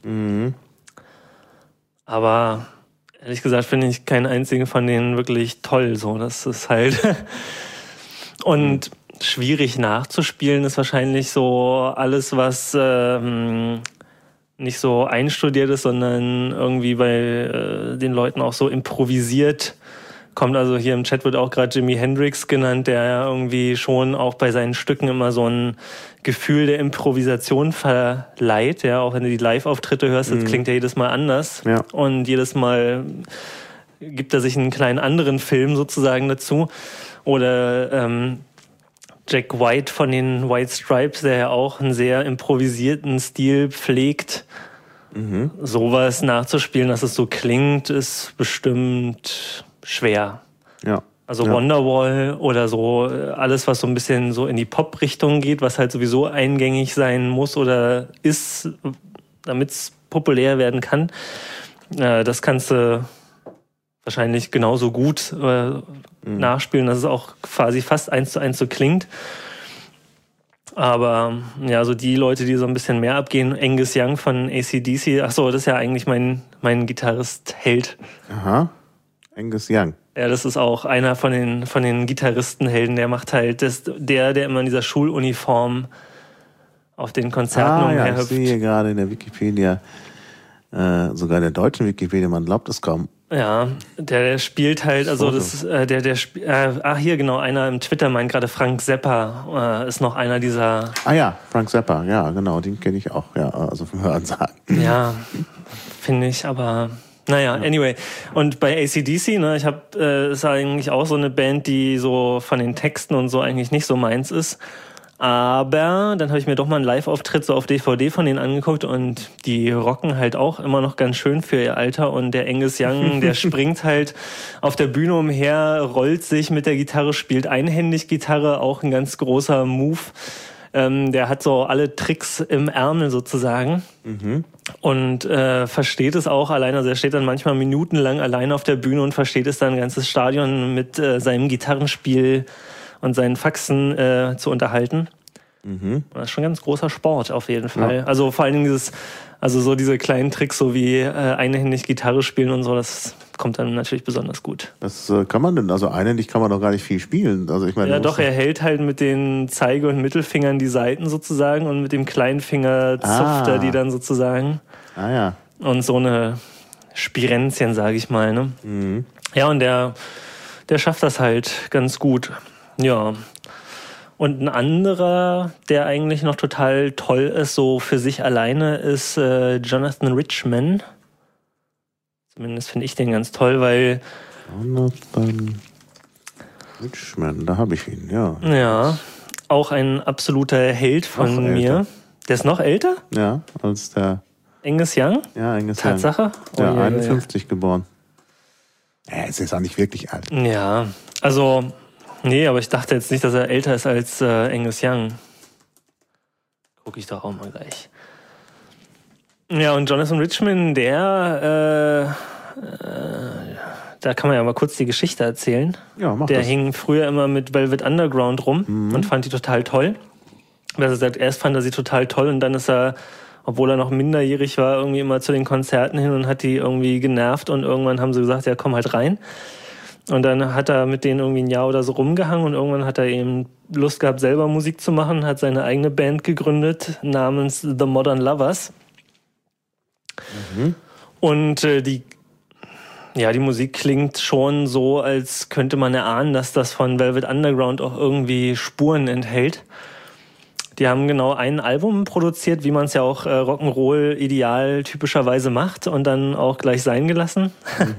Speaker 2: Aber ehrlich gesagt finde ich keinen einzigen von denen wirklich toll. So, das ist halt... Und schwierig nachzuspielen ist wahrscheinlich so alles, was... nicht so einstudiert ist, sondern irgendwie bei den Leuten auch so improvisiert kommt. Also hier im Chat wird auch gerade Jimi Hendrix genannt, der ja irgendwie schon auch bei seinen Stücken immer so ein Gefühl der Improvisation verleiht. Ja, auch wenn du die Live-Auftritte hörst, das klingt ja jedes Mal anders. Ja. Und jedes Mal gibt er sich einen kleinen anderen Film sozusagen dazu. Oder Jack White von den White Stripes, der ja auch einen sehr improvisierten Stil pflegt. Sowas nachzuspielen, dass es so klingt, ist bestimmt schwer.
Speaker 1: Ja.
Speaker 2: Also Wonderwall oder so, alles, was so ein bisschen so in die Pop-Richtung geht, was halt sowieso eingängig sein muss oder ist, damit es populär werden kann. Das kannst du wahrscheinlich genauso gut nachspielen, dass es auch quasi fast 1:1 so klingt. Aber ja, so die Leute, die so ein bisschen mehr abgehen, Angus Young von AC/DC, achso, das ist ja eigentlich mein Gitarrist-Held.
Speaker 1: Aha, Angus Young.
Speaker 2: Ja, das ist auch einer von den Gitarristenhelden, der macht halt der immer in dieser Schuluniform auf den Konzerten umherhüpft.
Speaker 1: Ich sehe hier gerade in der Wikipedia, sogar in der deutschen Wikipedia, man glaubt es kaum.
Speaker 2: Ja, der spielt halt, also das hier genau, einer im Twitter meint gerade Frank Zappa, ist noch einer dieser...
Speaker 1: Ah ja, Frank Zappa, ja genau, den kenne ich auch, ja, also vom Hörensagen.
Speaker 2: Ja, finde ich, aber... Naja, anyway. Und bei AC/DC, ne, ist eigentlich auch so eine Band, die so von den Texten und so eigentlich nicht so meins ist. Aber dann habe ich mir doch mal einen Live-Auftritt so auf DVD von denen angeguckt und die rocken halt auch immer noch ganz schön für ihr Alter. Und der Angus Young, der springt halt auf der Bühne umher, rollt sich mit der Gitarre, spielt einhändig Gitarre, auch ein ganz großer Move. Der hat so alle Tricks im Ärmel sozusagen. Mhm. Und versteht es auch alleine. Also er steht dann manchmal minutenlang alleine auf der Bühne und versteht es dann ein ganzes Stadion mit seinem Gitarrenspiel und seinen Faxen zu unterhalten. Mhm. Das ist schon ein ganz großer Sport auf jeden Fall. Ja. Also vor allen Dingen so diese kleinen Tricks, so wie einhändig Gitarre spielen und so, das kommt dann natürlich besonders gut.
Speaker 1: Das kann man denn, also einhändig kann man doch gar nicht viel spielen. Also ich meine,
Speaker 2: ja doch, er hält halt mit den Zeige- und Mittelfingern die Saiten sozusagen und mit dem kleinen Finger zupft er die dann sozusagen.
Speaker 1: Ah ja.
Speaker 2: Und so eine Spirenzchen, sage ich mal. Ne? Mhm. Ja, und der schafft das halt ganz gut. Ja. Und ein anderer, der eigentlich noch total toll ist, so für sich alleine, ist Jonathan Richman. Zumindest finde ich den ganz toll, weil...
Speaker 1: Jonathan Richman, da habe ich ihn, ja.
Speaker 2: Ja, auch ein absoluter Held von mir. Der ist noch älter?
Speaker 1: Ja, als der...
Speaker 2: Angus Young?
Speaker 1: Ja, Angus Young.
Speaker 2: Tatsache?
Speaker 1: Ja, 51 geboren. Er ist jetzt auch nicht wirklich alt.
Speaker 2: Ja, also... Nee, aber ich dachte jetzt nicht, dass er älter ist als Angus Young. Gucke ich doch auch mal gleich. Ja, und Jonathan Richman, da kann man ja mal kurz die Geschichte erzählen.
Speaker 1: Ja, mach
Speaker 2: Der
Speaker 1: das.
Speaker 2: hing früher immer mit Velvet Underground rum und fand die total toll. Also erst fand er sie total toll und dann ist er, obwohl er noch minderjährig war, irgendwie immer zu den Konzerten hin und hat die irgendwie genervt und irgendwann haben sie gesagt, ja komm halt rein. Und dann hat er mit denen irgendwie ein Jahr oder so rumgehangen und irgendwann hat er eben Lust gehabt, selber Musik zu machen, hat seine eigene Band gegründet namens The Modern Lovers. Mhm. Und die Musik klingt schon so, als könnte man erahnen, dass das von Velvet Underground auch irgendwie Spuren enthält. Die haben genau ein Album produziert, wie man es ja auch Rock'n'Roll ideal typischerweise macht und dann auch gleich sein gelassen.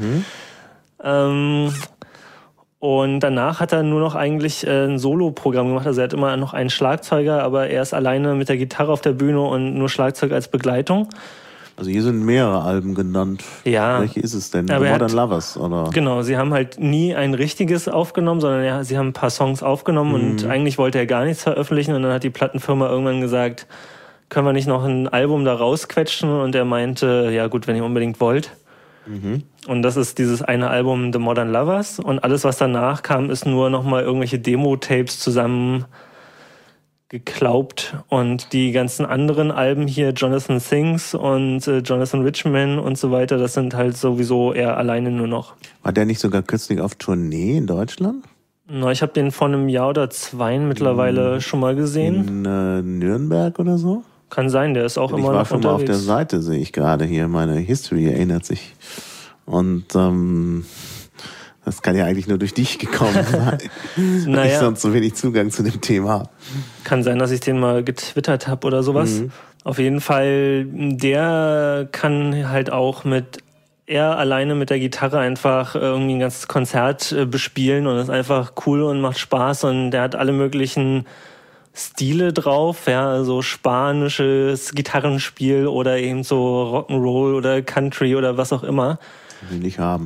Speaker 2: Mhm. Und danach hat er nur noch eigentlich ein Solo-Programm gemacht. Also er hat immer noch einen Schlagzeuger, aber er ist alleine mit der Gitarre auf der Bühne und nur Schlagzeug als Begleitung.
Speaker 1: Also hier sind mehrere Alben genannt.
Speaker 2: Ja.
Speaker 1: Welche ist es denn? Modern Lovers, oder?
Speaker 2: Genau, sie haben halt nie ein richtiges aufgenommen, sondern sie haben ein paar Songs aufgenommen und eigentlich wollte er gar nichts veröffentlichen. Und dann hat die Plattenfirma irgendwann gesagt, können wir nicht noch ein Album da rausquetschen? Und er meinte, ja gut, wenn ihr unbedingt wollt. Mhm. Und das ist dieses eine Album The Modern Lovers und alles, was danach kam, ist nur nochmal irgendwelche Demo-Tapes zusammengeklaubt und die ganzen anderen Alben hier, Jonathan Sings und Jonathan Richman und so weiter, das sind halt sowieso eher alleine nur noch.
Speaker 1: War der nicht sogar kürzlich auf Tournee in Deutschland?
Speaker 2: Na, ich habe den vor einem Jahr oder zwei mittlerweile schon mal gesehen.
Speaker 1: In Nürnberg oder so?
Speaker 2: Kann sein, der ist auch immer noch unterwegs.
Speaker 1: Ich war schon mal auf der Seite, sehe ich gerade hier, meine History erinnert sich. Und das kann ja eigentlich nur durch dich gekommen sein, weil ich sonst so wenig Zugang zu dem Thema habe.
Speaker 2: Kann sein, dass ich den mal getwittert habe oder sowas. Mhm. Auf jeden Fall, der kann halt auch er alleine mit der Gitarre einfach irgendwie ein ganzes Konzert bespielen und ist einfach cool und macht Spaß und der hat alle möglichen Stile drauf, ja, also spanisches Gitarrenspiel oder eben so Rock'n'Roll oder Country oder was auch immer.
Speaker 1: Will ich haben.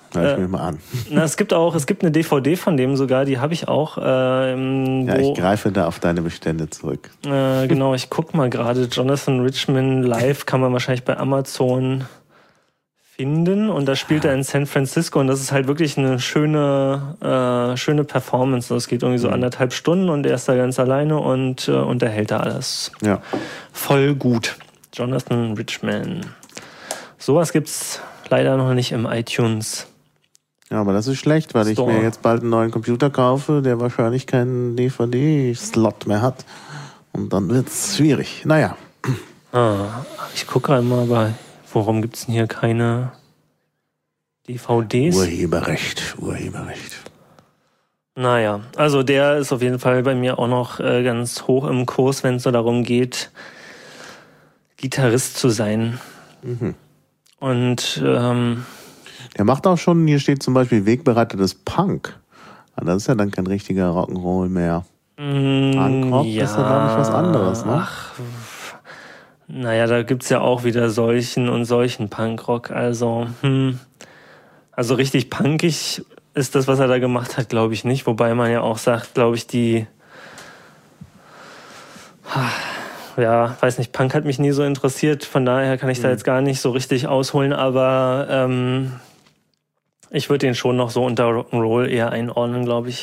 Speaker 1: Hör ich mir mal an.
Speaker 2: Es gibt eine DVD von dem sogar, die habe ich auch.
Speaker 1: Ich greife da auf deine Bestände zurück.
Speaker 2: Genau, ich gucke mal gerade. Jonathan Richman live kann man wahrscheinlich bei Amazon finden. Und da spielt er in San Francisco. Und das ist halt wirklich eine schöne Performance. Das geht irgendwie so 1,5 Stunden und er ist da ganz alleine und unterhält da alles.
Speaker 1: Ja.
Speaker 2: Voll gut. Jonathan Richman. Sowas gibt's leider noch nicht im iTunes.
Speaker 1: Ja, aber das ist schlecht, weil ich mir jetzt bald einen neuen Computer kaufe, der wahrscheinlich keinen DVD-Slot mehr hat. Und dann wird's schwierig. Naja.
Speaker 2: Ich gucke einmal, warum gibt's denn hier keine DVDs?
Speaker 1: Urheberrecht.
Speaker 2: Naja, also der ist auf jeden Fall bei mir auch noch ganz hoch im Kurs, wenn es so darum geht, Gitarrist zu sein.
Speaker 1: Mhm.
Speaker 2: Und
Speaker 1: der macht auch schon, hier steht zum Beispiel Wegbereiter des Punk. Das ist ja dann kein richtiger Rock'n'Roll mehr. Punkrock ist ja, glaube ich, was anderes, ne?
Speaker 2: Naja, da gibt's ja auch wieder solchen und solchen Punkrock. Also richtig punkig ist das, was er da gemacht hat, glaube ich nicht. Wobei man ja auch sagt, glaube ich, weiß nicht, Punk hat mich nie so interessiert. Von daher kann ich da jetzt gar nicht so richtig ausholen. Aber ich würde den schon noch so unter Rock'n'Roll eher einordnen, glaube ich.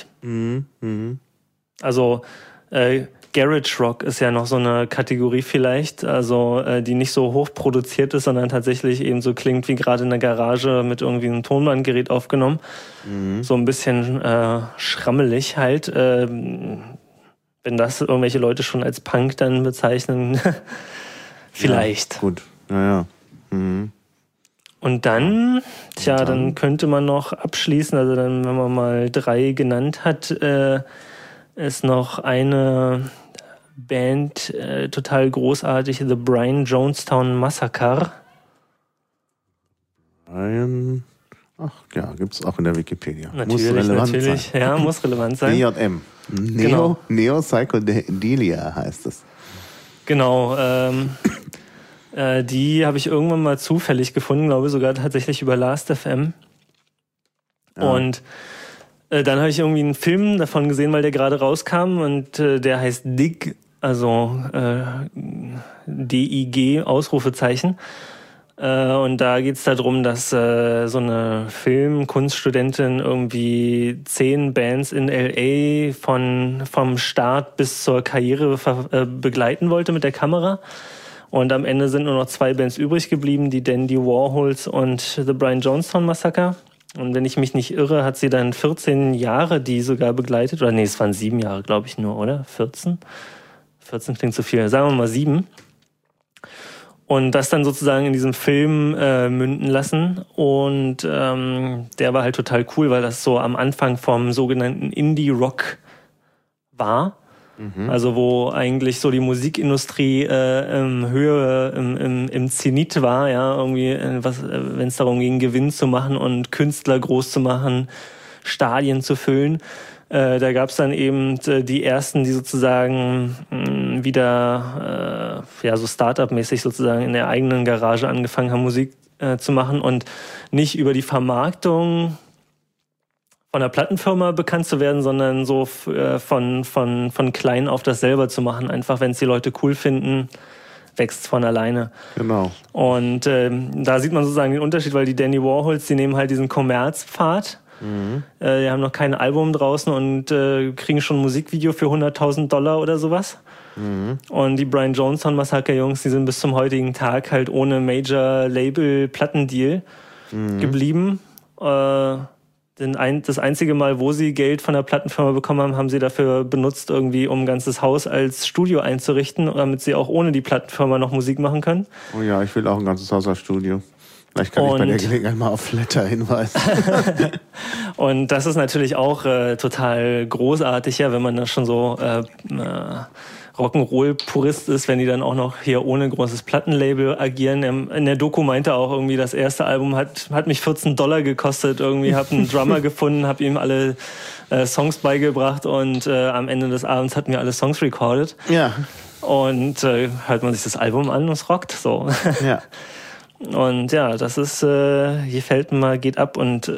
Speaker 2: Also Garage Rock ist ja noch so eine Kategorie vielleicht, also die nicht so hoch produziert ist, sondern tatsächlich eben so klingt wie gerade in der Garage mit irgendwie einem Tonbandgerät aufgenommen. So ein bisschen schrammelig halt. Wenn das irgendwelche Leute schon als Punk dann bezeichnen, vielleicht.
Speaker 1: Ja, gut, naja.
Speaker 2: Und dann, dann könnte man noch abschließen, also dann, wenn man mal 3 genannt hat, ist noch eine Band total großartig, The Brian Jonestown Massacre.
Speaker 1: Gibt's auch in der Wikipedia.
Speaker 2: Muss relevant sein. Ja, muss relevant sein.
Speaker 1: NJM. Neo Psychedelia heißt es.
Speaker 2: Genau, die habe ich irgendwann mal zufällig gefunden, glaube ich sogar tatsächlich über Last.fm. Ja. Und dann habe ich irgendwie einen Film davon gesehen, weil der gerade rauskam und der heißt Dig, also D-I-G, Ausrufezeichen. Und da geht's darum, dass so eine Kunststudentin irgendwie 10 Bands in L.A. vom Start bis zur Karriere begleiten wollte mit der Kamera. Und am Ende sind nur noch 2 Bands übrig geblieben, die Dandy Warhols und The Brian Jonestown Massacre. Und wenn ich mich nicht irre, hat sie dann 14 Jahre die sogar begleitet. Oder nee, es waren 7 Jahre, glaube ich nur, oder? 14? 14 klingt zu viel. Sagen wir mal 7. Und das dann sozusagen in diesem Film münden lassen. Und der war halt total cool, weil das so am Anfang vom sogenannten Indie-Rock war. Also wo eigentlich so die Musikindustrie im Zenit war, ja, irgendwie, wenn es darum ging, Gewinn zu machen und Künstler groß zu machen, Stadien zu füllen. Da gab es dann eben die ersten, die sozusagen wieder so Start-up-mäßig sozusagen in der eigenen Garage angefangen haben, Musik zu machen und nicht über die Vermarktung von der Plattenfirma bekannt zu werden, sondern so von klein auf das selber zu machen. Einfach, wenn es die Leute cool finden, wächst es von alleine.
Speaker 1: Genau.
Speaker 2: Und da sieht man sozusagen den Unterschied, weil die Dandy Warhols, die nehmen halt diesen Kommerzpfad. Die haben noch kein Album draußen und kriegen schon ein Musikvideo für $100.000 oder sowas. Und die Brian Jonestown Massacre Jungs, die sind bis zum heutigen Tag halt ohne Major-Label-Plattendeal geblieben. Das einzige Mal, wo sie Geld von der Plattenfirma bekommen haben, haben sie dafür benutzt, irgendwie um ein ganzes Haus als Studio einzurichten, damit sie auch ohne die Plattenfirma noch Musik machen können.
Speaker 1: Oh ja, ich will auch ein ganzes Haus als Studio. Vielleicht kann ich bei der Gelegenheit mal auf Flatter hinweisen.
Speaker 2: Und das ist natürlich auch total großartig, ja, wenn man da schon so Rock'n'Roll-Purist ist, wenn die dann auch noch hier ohne großes Plattenlabel agieren. In der Doku meinte er auch irgendwie, das erste Album hat mich $14 gekostet. Irgendwie habe einen Drummer gefunden, habe ihm alle Songs beigebracht und am Ende des Abends hatten wir alle Songs recorded.
Speaker 1: Ja.
Speaker 2: Und hört man sich das Album an und es rockt so.
Speaker 1: Ja.
Speaker 2: Und ja, das ist, gefällt mir, geht ab. Und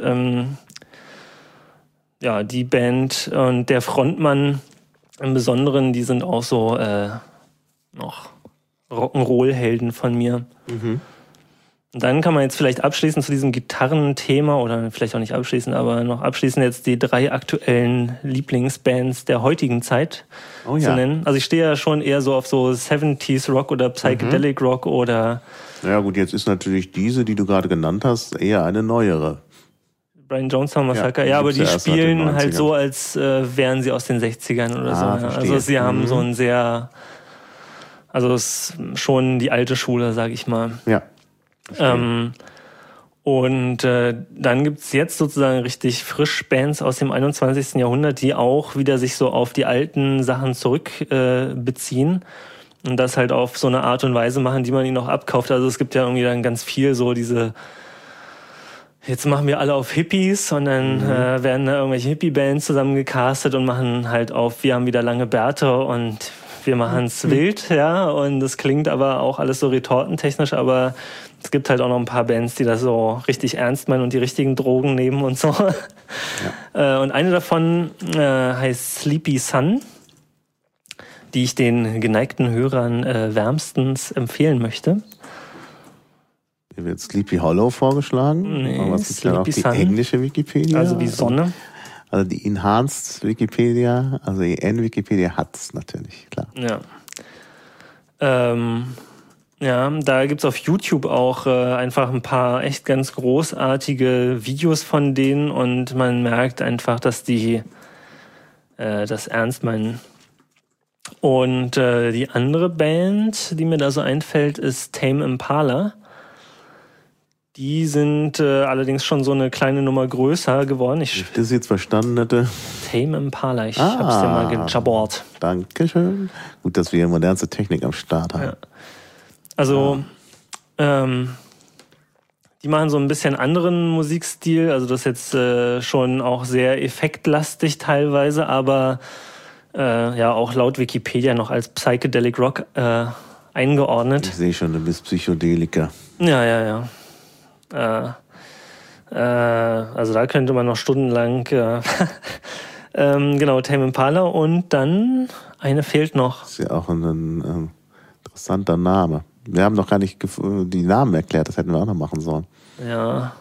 Speaker 2: ja, die Band und der Frontmann im Besonderen, die sind auch so noch Rock'n'Roll-Helden von mir. Mhm. Und dann kann man jetzt vielleicht abschließen zu diesem Gitarrenthema oder vielleicht auch nicht abschließen, aber noch abschließen jetzt die 3 aktuellen Lieblingsbands der heutigen Zeit zu nennen. Also ich stehe ja schon eher so auf so 70s Rock oder Psychedelic Rock oder...
Speaker 1: Ja gut, jetzt ist natürlich diese, die du gerade genannt hast, eher eine neuere.
Speaker 2: Brian Jonestown Massacre, ja, aber die spielen halt so, als wären sie aus den 60ern oder so. Ja. Also sie haben so ein sehr... Also es ist schon die alte Schule, sag ich mal.
Speaker 1: Ja.
Speaker 2: Und dann gibt's jetzt sozusagen richtig frisch Bands aus dem 21. Jahrhundert, die auch wieder sich so auf die alten Sachen beziehen und das halt auf so eine Art und Weise machen, die man ihnen auch abkauft. Also es gibt ja irgendwie dann ganz viel so diese, jetzt machen wir alle auf Hippies und dann werden da irgendwelche Hippie-Bands zusammengecastet und machen halt auf, wir haben wieder lange Bärte und wir machen's wild, ja, und das klingt aber auch alles so retortentechnisch, aber es gibt halt auch noch ein paar Bands, die das so richtig ernst meinen und die richtigen Drogen nehmen und so. Ja. Und eine davon heißt Sleepy Sun, die ich den geneigten Hörern wärmstens empfehlen möchte.
Speaker 1: Hier wird Sleepy Hollow vorgeschlagen.
Speaker 2: Nee,
Speaker 1: aber es gibt ja auch die englische Wikipedia.
Speaker 2: Also wie Sonne.
Speaker 1: Also die Enhanced Wikipedia, also die N-Wikipedia hat es natürlich, klar.
Speaker 2: Ja. Ja, da gibt's auf YouTube auch einfach ein paar echt ganz großartige Videos von denen und man merkt einfach, dass die das ernst meinen. Und die andere Band, die mir da so einfällt, ist Tame Impala. Die sind allerdings schon so eine kleine Nummer größer geworden. Ich
Speaker 1: das jetzt verstanden hätte.
Speaker 2: Tame Impala, ich hab's dir mal gejabbert.
Speaker 1: Dankeschön. Gut, dass wir hier modernste Technik am Start haben.
Speaker 2: Ja. Also, die machen so ein bisschen anderen Musikstil. Also das ist jetzt schon auch sehr effektlastig teilweise, aber ja auch laut Wikipedia noch als Psychedelic Rock eingeordnet.
Speaker 1: Ich sehe schon, du bist Psychodeliker.
Speaker 2: Ja. Also da könnte man noch stundenlang genau, Tame Impala und dann eine fehlt noch.
Speaker 1: Das ist ja auch ein interessanter Name. Wir haben noch gar nicht die Namen erklärt, das hätten wir auch noch machen sollen.
Speaker 2: Ja.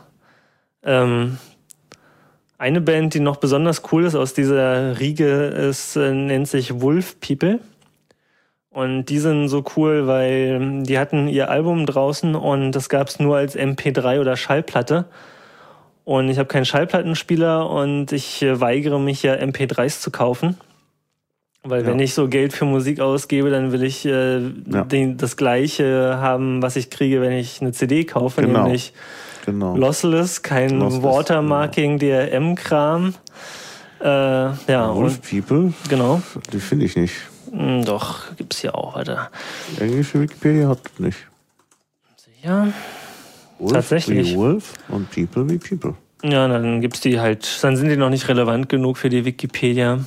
Speaker 2: Eine Band, die noch besonders cool ist aus dieser Riege, nennt sich Wolf People. Und die sind so cool, weil die hatten ihr Album draußen und das gab's nur als MP3 oder Schallplatte. Und ich habe keinen Schallplattenspieler und ich weigere mich ja MP3s zu kaufen. Weil wenn ich so Geld für Musik ausgebe, dann will ich das Gleiche haben, was ich kriege, wenn ich eine CD kaufe, nämlich Lossless, kein Watermarking, DRM-Kram.
Speaker 1: Wolf People?
Speaker 2: Genau.
Speaker 1: Die finde ich nicht.
Speaker 2: Doch, gibt's hier auch, weiter.
Speaker 1: Englische Wikipedia hat das nicht.
Speaker 2: Sicher?
Speaker 1: Wolf
Speaker 2: tatsächlich.
Speaker 1: Wie Wolf und People wie People.
Speaker 2: Ja, dann gibt's die halt, dann sind die noch nicht relevant genug für die Wikipedia.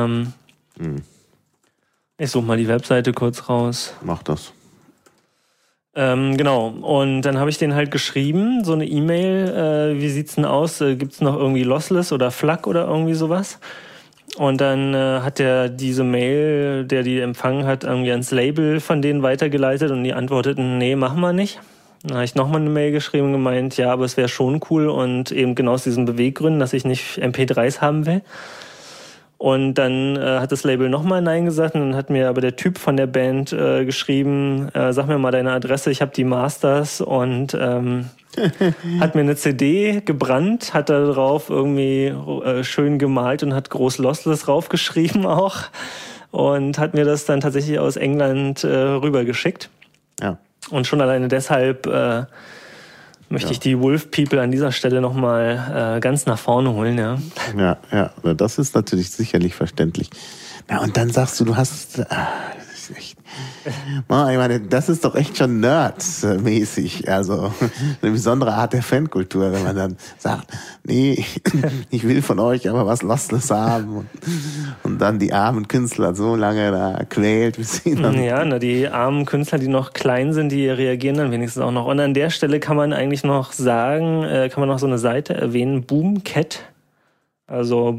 Speaker 2: Ich suche mal die Webseite kurz raus.
Speaker 1: Mach das.
Speaker 2: Genau, und dann habe ich denen halt geschrieben, so eine E-Mail, wie sieht's denn aus, gibt's noch irgendwie Lossless oder FLAC oder irgendwie sowas? Und dann hat der diese Mail, der die empfangen hat, irgendwie ans Label von denen weitergeleitet und die antworteten, nee, machen wir nicht. Dann habe ich nochmal eine Mail geschrieben und gemeint, ja, aber es wäre schon cool und eben genau aus diesen Beweggründen, dass ich nicht MP3s haben will. Und dann hat das Label nochmal Nein gesagt und dann hat mir aber der Typ von der Band geschrieben, sag mir mal deine Adresse, ich habe die Masters und hat mir eine CD gebrannt, hat da drauf irgendwie schön gemalt und hat groß Lossless raufgeschrieben auch und hat mir das dann tatsächlich aus England rübergeschickt.
Speaker 1: Ja.
Speaker 2: Und schon alleine deshalb möchte ich die Wolf People an dieser Stelle nochmal ganz nach vorne holen, ja.
Speaker 1: Ja, das ist natürlich sicherlich verständlich. Na, und dann sagst du, du hast Ich meine, das ist doch echt schon Nerd-mäßig. Also eine besondere Art der Fankultur, wenn man dann sagt, nee, ich will von euch aber was Lostless haben. Und dann die armen Künstler so lange da quält, bis sie dann...
Speaker 2: Ja, die armen Künstler, die noch klein sind, die reagieren dann wenigstens auch noch. Und an der Stelle kann man eigentlich noch sagen, kann man noch so eine Seite erwähnen, Boomkat, also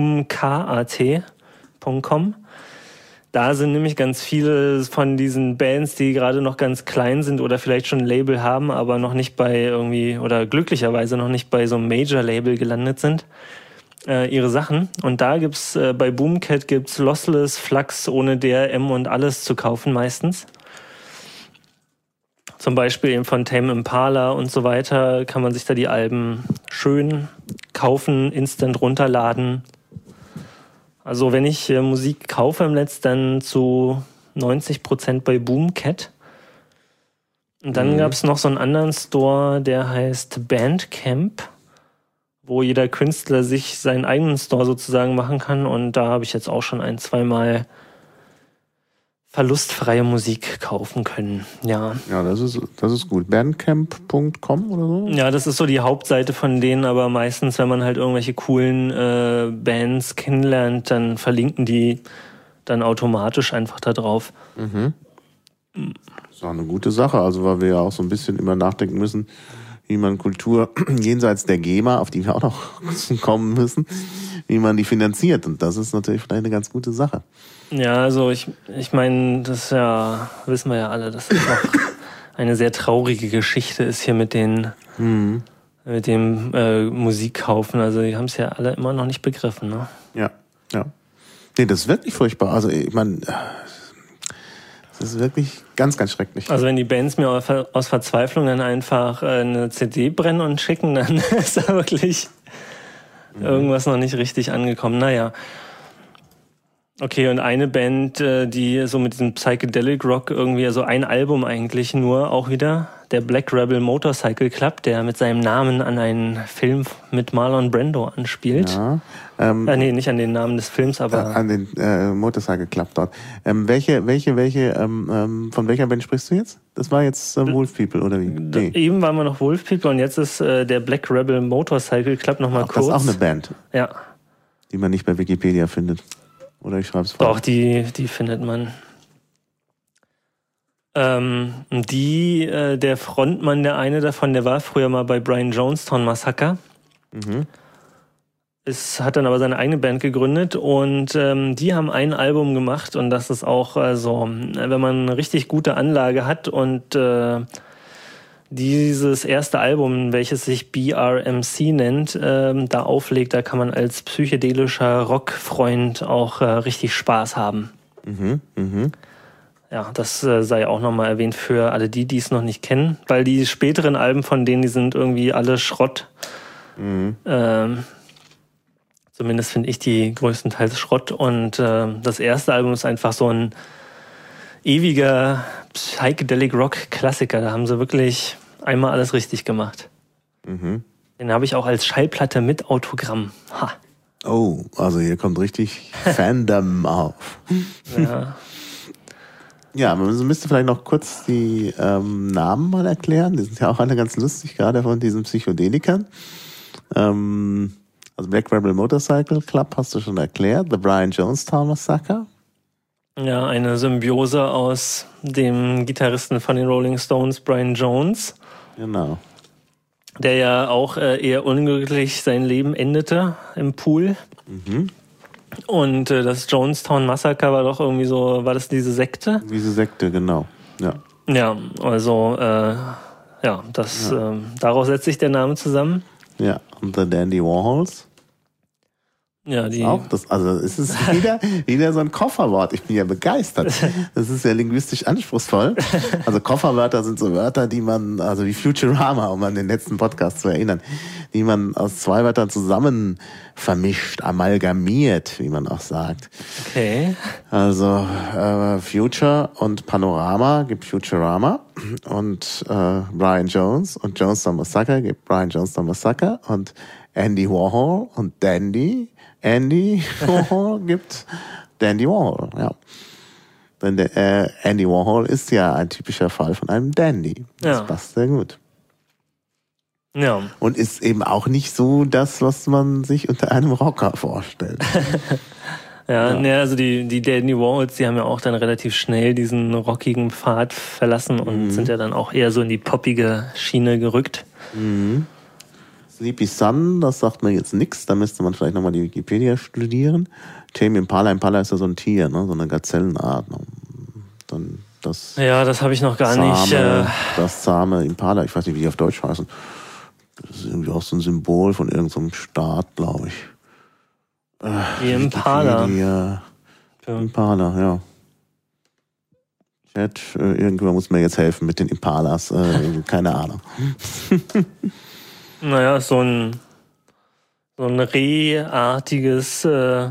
Speaker 2: boomkat.com. Da sind nämlich ganz viele von diesen Bands, die gerade noch ganz klein sind oder vielleicht schon ein Label haben, aber noch nicht bei irgendwie, oder glücklicherweise noch nicht bei so einem Major-Label gelandet sind, ihre Sachen. Und da gibt's, bei Boomkat gibt's Lossless, Flux ohne DRM und alles zu kaufen meistens. Zum Beispiel eben von Tame Impala und so weiter kann man sich da die Alben schön kaufen, instant runterladen. Also wenn ich Musik kaufe im Netz, dann zu 90% bei Boomkat. Und dann gab's noch so einen anderen Store, der heißt Bandcamp, wo jeder Künstler sich seinen eigenen Store sozusagen machen kann. Und da habe ich jetzt auch schon 1-2 Mal verlustfreie Musik kaufen können. Ja,
Speaker 1: das ist gut. Bandcamp.com oder so?
Speaker 2: Ja, das ist so die Hauptseite von denen, aber meistens, wenn man halt irgendwelche coolen Bands kennenlernt, dann verlinken die dann automatisch einfach da drauf.
Speaker 1: Mhm. Das ist auch eine gute Sache, also weil wir ja auch so ein bisschen immer nachdenken müssen, wie man Kultur jenseits der GEMA, auf die wir auch noch kommen müssen, wie man die finanziert. Und das ist natürlich vielleicht eine ganz gute Sache.
Speaker 2: Ja, also ich meine, das ja, wissen wir ja alle, dass es auch eine sehr traurige Geschichte ist hier mit dem Musikkaufen. Also die haben es ja alle immer noch nicht begriffen, ne?
Speaker 1: Ja. Nee, das ist wirklich furchtbar. Also ich meine, das ist wirklich ganz, ganz schrecklich.
Speaker 2: Also wenn die Bands mir aus Verzweiflung dann einfach eine CD brennen und schicken, dann ist da wirklich irgendwas noch nicht richtig angekommen. Naja. Okay, und eine Band, die so mit diesem Psychedelic Rock irgendwie, also ein Album eigentlich nur auch wieder, der Black Rebel Motorcycle Club, der mit seinem Namen an einen Film mit Marlon Brando anspielt.
Speaker 1: Ja,
Speaker 2: nee, nicht an den Namen des Films, aber...
Speaker 1: An den Motorcycle Club dort. Von welcher Band sprichst du jetzt? Das war jetzt Wolf People, oder wie? Nee.
Speaker 2: Eben waren wir noch Wolf People und jetzt ist der Black Rebel Motorcycle Club nochmal kurz.
Speaker 1: Das ist auch eine Band.
Speaker 2: Ja.
Speaker 1: Die man nicht bei Wikipedia findet. Oder ich schreibe es falsch.
Speaker 2: Doch, die findet man. Der Frontmann, der eine davon, der war früher mal bei Brian Jonestown Massacre. Mhm. Hat dann aber seine eigene Band gegründet und die haben ein Album gemacht und das ist auch wenn man eine richtig gute Anlage hat und dieses erste Album, welches sich BRMC nennt, da auflegt, da kann man als psychedelischer Rockfreund auch richtig Spaß haben. Ja, das sei auch nochmal erwähnt für alle die es noch nicht kennen, weil die späteren Alben von denen, die sind irgendwie alle Schrott. Zumindest finde ich die größtenteils Schrott und das erste Album ist einfach so ein ewiger Psychedelic Rock Klassiker. Da haben sie wirklich einmal alles richtig gemacht. Den habe ich auch als Schallplatte mit Autogramm. Ha.
Speaker 1: Oh, also hier kommt richtig Fandom auf.
Speaker 2: Ja.
Speaker 1: Ja, man müsste vielleicht noch kurz die Namen mal erklären. Die sind ja auch alle ganz lustig, gerade von diesen Psychedelikern. Also Black Rebel Motorcycle Club hast du schon erklärt. The Brian Jonestown Massacre.
Speaker 2: Ja, eine Symbiose aus dem Gitarristen von den Rolling Stones, Brian Jones.
Speaker 1: Genau.
Speaker 2: Der ja auch eher unglücklich sein Leben endete im Pool. Und das Jonestown Massacre war doch irgendwie so, war das diese Sekte?
Speaker 1: Diese Sekte, genau. Ja.
Speaker 2: Ja, also daraus setzt sich der Name zusammen.
Speaker 1: Ja, und The Dandy Warhols.
Speaker 2: Ja, die.
Speaker 1: Auch das, also es ist wieder so ein Kofferwort. Ich bin ja begeistert. Das ist ja linguistisch anspruchsvoll. Also Kofferwörter sind so Wörter, die man, also wie Futurama, um an den letzten Podcast zu erinnern, die man aus 2 Wörtern zusammen vermischt, amalgamiert, wie man auch sagt.
Speaker 2: Okay.
Speaker 1: Also Future und Panorama gibt Futurama und Brian Jones und Jonestown Massacre gibt Brian Jonestown Massacre und Andy Warhol und Andy Warhol gibt Dandy Warhol, ja. Denn der Andy Warhol ist ja ein typischer Fall von einem Dandy. Das passt sehr gut.
Speaker 2: Ja.
Speaker 1: Und ist eben auch nicht so das, was man sich unter einem Rocker vorstellt.
Speaker 2: Also die Dandy Warhols, die haben ja auch dann relativ schnell diesen rockigen Pfad verlassen und sind ja dann auch eher so in die poppige Schiene gerückt.
Speaker 1: Sleepy Sun, das sagt mir jetzt nichts, da müsste man vielleicht nochmal die Wikipedia studieren. Tame Impala ist ja so ein Tier, ne? So eine Gazellenart. Dann das
Speaker 2: habe ich noch gar nicht.
Speaker 1: Das zahme Impala, ich weiß nicht, wie die auf Deutsch heißen. Das ist irgendwie auch so ein Symbol von irgendeinem Staat, glaube ich.
Speaker 2: Die Impala.
Speaker 1: Impala, ja. Chat, irgendwann muss mir jetzt helfen mit den Impalas. Keine Ahnung.
Speaker 2: Naja, so ein rehartiges,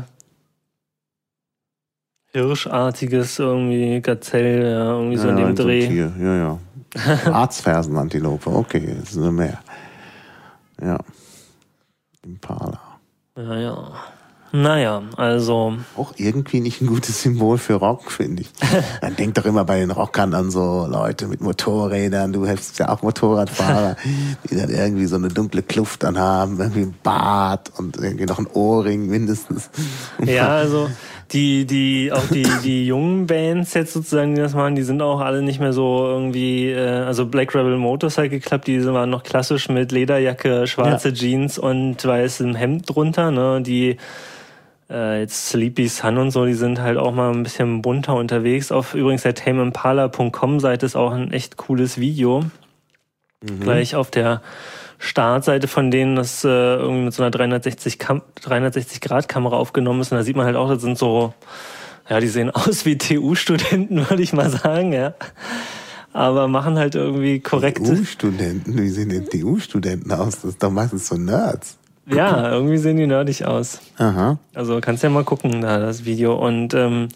Speaker 2: hirschartiges irgendwie Gazell, irgendwie so in dem Dreh.
Speaker 1: So Tier. Ja. Arztfersenantilope, okay, das ist nur mehr. Ja. Impala.
Speaker 2: Ja. Naja, also.
Speaker 1: Auch irgendwie nicht ein gutes Symbol für Rock, finde ich. Man denkt doch immer bei den Rockern an so Leute mit Motorrädern, du bist ja auch Motorradfahrer, die dann irgendwie so eine dunkle Kluft dann haben, irgendwie ein Bart und irgendwie noch ein Ohrring mindestens.
Speaker 2: Ja, also die jungen Bands jetzt sozusagen, die das machen, die sind auch alle nicht mehr so irgendwie, also Black Rebel Motorcycle Club, die waren noch klassisch mit Lederjacke, schwarze Jeans und weißem Hemd drunter, ne, die jetzt Sleepy Sun und so, die sind halt auch mal ein bisschen bunter unterwegs. Auf übrigens der tameimpala.com-Seite ist auch ein echt cooles Video. Gleich auf der Startseite von denen, das irgendwie mit so einer 360-Grad-Kamera aufgenommen ist. Und da sieht man halt auch, das sind so, die sehen aus wie TU-Studenten, würde ich mal sagen, ja. Aber machen halt irgendwie korrekte...
Speaker 1: TU-Studenten? Wie sehen denn TU-Studenten aus? Das ist doch meistens so Nerds.
Speaker 2: Ja, irgendwie sehen die nerdig aus.
Speaker 1: Aha.
Speaker 2: Also kannst ja mal gucken, da das Video. Und die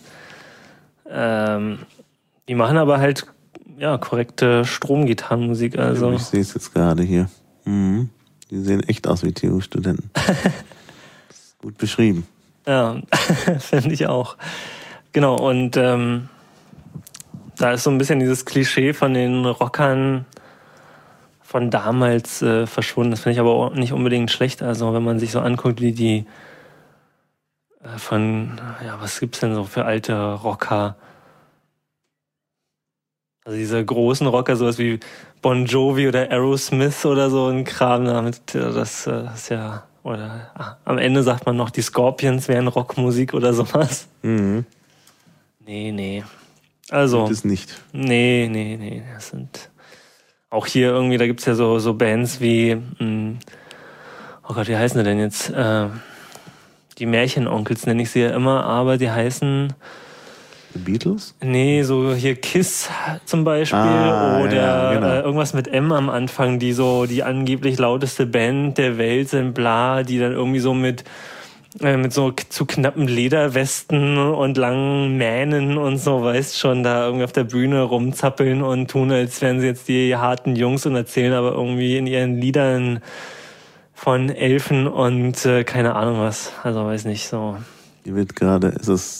Speaker 2: machen aber halt korrekte Stromgitarrenmusik. Also.
Speaker 1: Ich sehe es jetzt gerade hier. Die sehen echt aus wie TU-Studenten. Das ist gut beschrieben.
Speaker 2: Ja, finde ich auch. Genau, und da ist so ein bisschen dieses Klischee von den Rockern von damals verschwunden. Das finde ich aber auch nicht unbedingt schlecht. Also wenn man sich so anguckt, wie die was gibt's denn so für alte Rocker? Also diese großen Rocker, sowas wie Bon Jovi oder Aerosmith oder so ein Kram damit, das ist ja, oder am Ende sagt man noch, die Scorpions wären Rockmusik oder sowas. Nee. Also.
Speaker 1: Das ist nicht.
Speaker 2: Nee. Das sind auch hier irgendwie, da gibt's ja so Bands wie, oh Gott, wie heißen die denn jetzt? Die Märchenonkels nenne ich sie ja immer, aber die heißen...
Speaker 1: The Beatles?
Speaker 2: Nee, so hier Kiss zum Beispiel oder irgendwas mit M am Anfang, die so die angeblich lauteste Band der Welt sind, bla, die dann irgendwie so mit so zu knappen Lederwesten und langen Mähnen und so, weißt schon, da irgendwie auf der Bühne rumzappeln und tun, als wären sie jetzt die harten Jungs und erzählen aber irgendwie in ihren Liedern von Elfen und keine Ahnung was. Also weiß nicht, so.
Speaker 1: Hier wird gerade,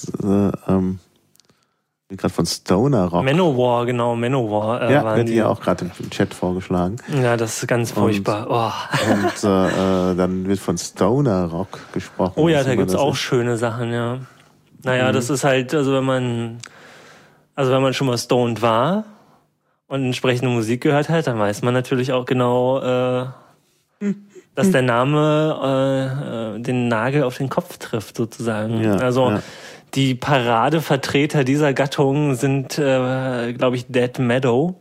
Speaker 1: gerade von Stoner Rock.
Speaker 2: Manowar, genau, Manowar.
Speaker 1: Wird hier auch gerade im Chat vorgeschlagen.
Speaker 2: Ja, das ist ganz furchtbar.
Speaker 1: Und dann wird von Stoner Rock gesprochen.
Speaker 2: Oh ja, da gibt's auch schöne Sachen, ja. Naja, das ist halt, also wenn man schon mal stoned war und entsprechende Musik gehört hat, dann weiß man natürlich auch genau, dass der Name den Nagel auf den Kopf trifft, sozusagen. Ja, die Paradevertreter dieser Gattung sind, glaube ich, Dead Meadow.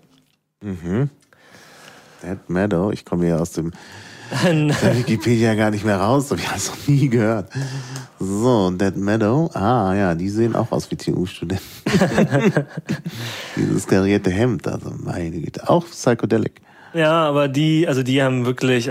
Speaker 1: Dead Meadow, ich komme hier aus der Wikipedia gar nicht mehr raus, so, ich habe es noch nie gehört. So, Dead Meadow, die sehen auch aus wie TU-Studenten. Dieses karierte Hemd, also meine Güte, auch psychedelic.
Speaker 2: Ja, aber die haben wirklich,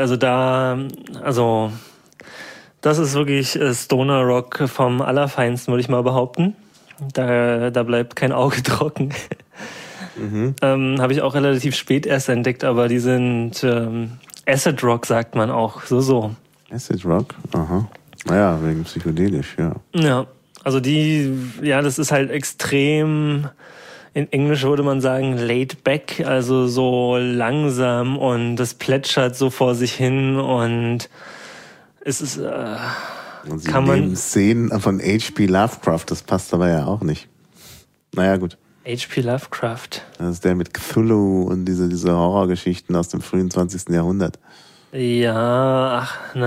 Speaker 2: das ist wirklich Stoner Rock vom Allerfeinsten, würde ich mal behaupten. Da bleibt kein Auge trocken. Habe ich auch relativ spät erst entdeckt, aber die sind Acid Rock, sagt man auch. So.
Speaker 1: Acid Rock? Aha. Naja, wegen psychedelisch, ja.
Speaker 2: Ja, Also das ist halt extrem, in Englisch würde man sagen, laid back, also so langsam und das plätschert so vor sich hin und es ist,
Speaker 1: und sie nehmen Szenen von H.P. Lovecraft, das passt aber ja auch nicht. Naja, gut.
Speaker 2: H.P. Lovecraft.
Speaker 1: Das ist der mit Cthulhu und diese Horrorgeschichten aus dem frühen 20. Jahrhundert.
Speaker 2: Ja,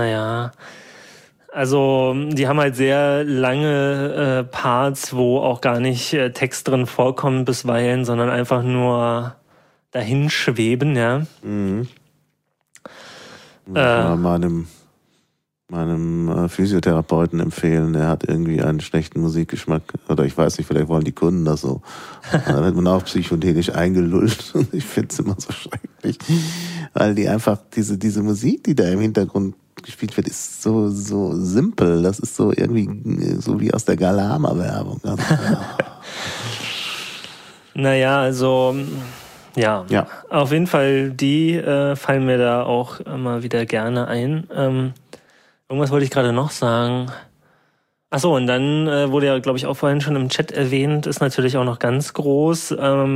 Speaker 2: also die haben halt sehr lange Parts, wo auch gar nicht Text drin vorkommt bisweilen, sondern einfach nur dahin schweben, ja.
Speaker 1: Mhm. Meinem Physiotherapeuten empfehlen, der hat irgendwie einen schlechten Musikgeschmack, oder ich weiß nicht, vielleicht wollen die Kunden das so. Da wird man auch psychedelisch eingelullt und ich finde es immer so schrecklich, weil die einfach, diese Musik, die da im Hintergrund gespielt wird, ist so simpel, das ist so irgendwie so wie aus der Galama-Werbung. Also,
Speaker 2: ja, auf jeden Fall, die fallen mir da auch immer wieder gerne ein. Irgendwas wollte ich gerade noch sagen. Achso, und dann wurde ja, glaube ich, auch vorhin schon im Chat erwähnt, ist natürlich auch noch ganz groß.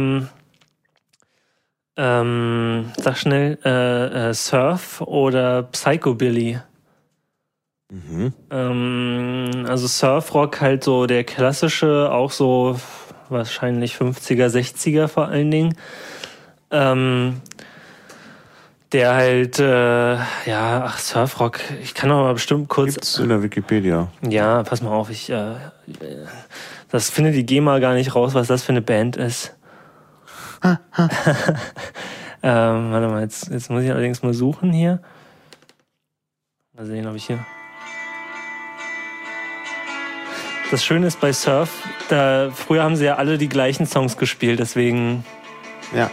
Speaker 2: Sag schnell, Surf oder Psychobilly.
Speaker 1: Mhm.
Speaker 2: Also Surfrock halt so der klassische, auch so wahrscheinlich 50er, 60er vor allen Dingen. Der halt, Surfrock, ich kann aber bestimmt kurz...
Speaker 1: Gibt's in der Wikipedia.
Speaker 2: Ja, pass mal auf, das findet die GEMA gar nicht raus, was das für eine Band ist. Warte mal, jetzt muss ich allerdings mal suchen hier. Mal sehen, ob ich hier... Das Schöne ist bei Surf, früher haben sie ja alle die gleichen Songs gespielt, deswegen...
Speaker 1: Ja.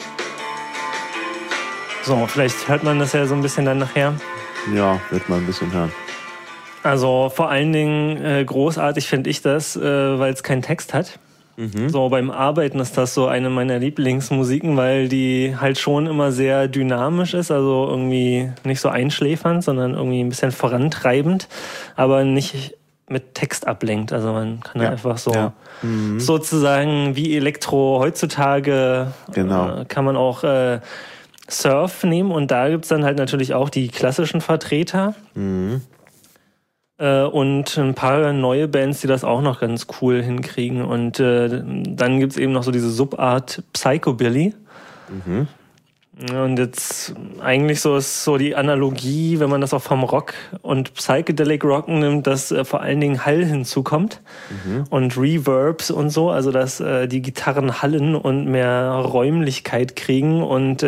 Speaker 2: So, vielleicht hört man das ja so ein bisschen dann nachher.
Speaker 1: Ja, wird man ein bisschen hören.
Speaker 2: Also vor allen Dingen großartig finde ich das, weil es keinen Text hat. Mhm. So beim Arbeiten ist das so eine meiner Lieblingsmusiken, weil die halt schon immer sehr dynamisch ist, also irgendwie nicht so einschläfernd, sondern irgendwie ein bisschen vorantreibend, aber nicht mit Text ablenkt. Also man kann einfach so sozusagen wie Elektro heutzutage kann man auch Surf nehmen und da gibt's dann halt natürlich auch die klassischen Vertreter. Mhm. Und ein paar neue Bands, die das auch noch ganz cool hinkriegen. Und dann gibt's eben noch so diese Subart Psychobilly. Mhm. Und jetzt eigentlich so ist so die Analogie, wenn man das auch vom Rock und Psychedelic Rocken nimmt, dass vor allen Dingen Hall hinzukommt und Reverbs und so, also dass die Gitarren hallen und mehr Räumlichkeit kriegen und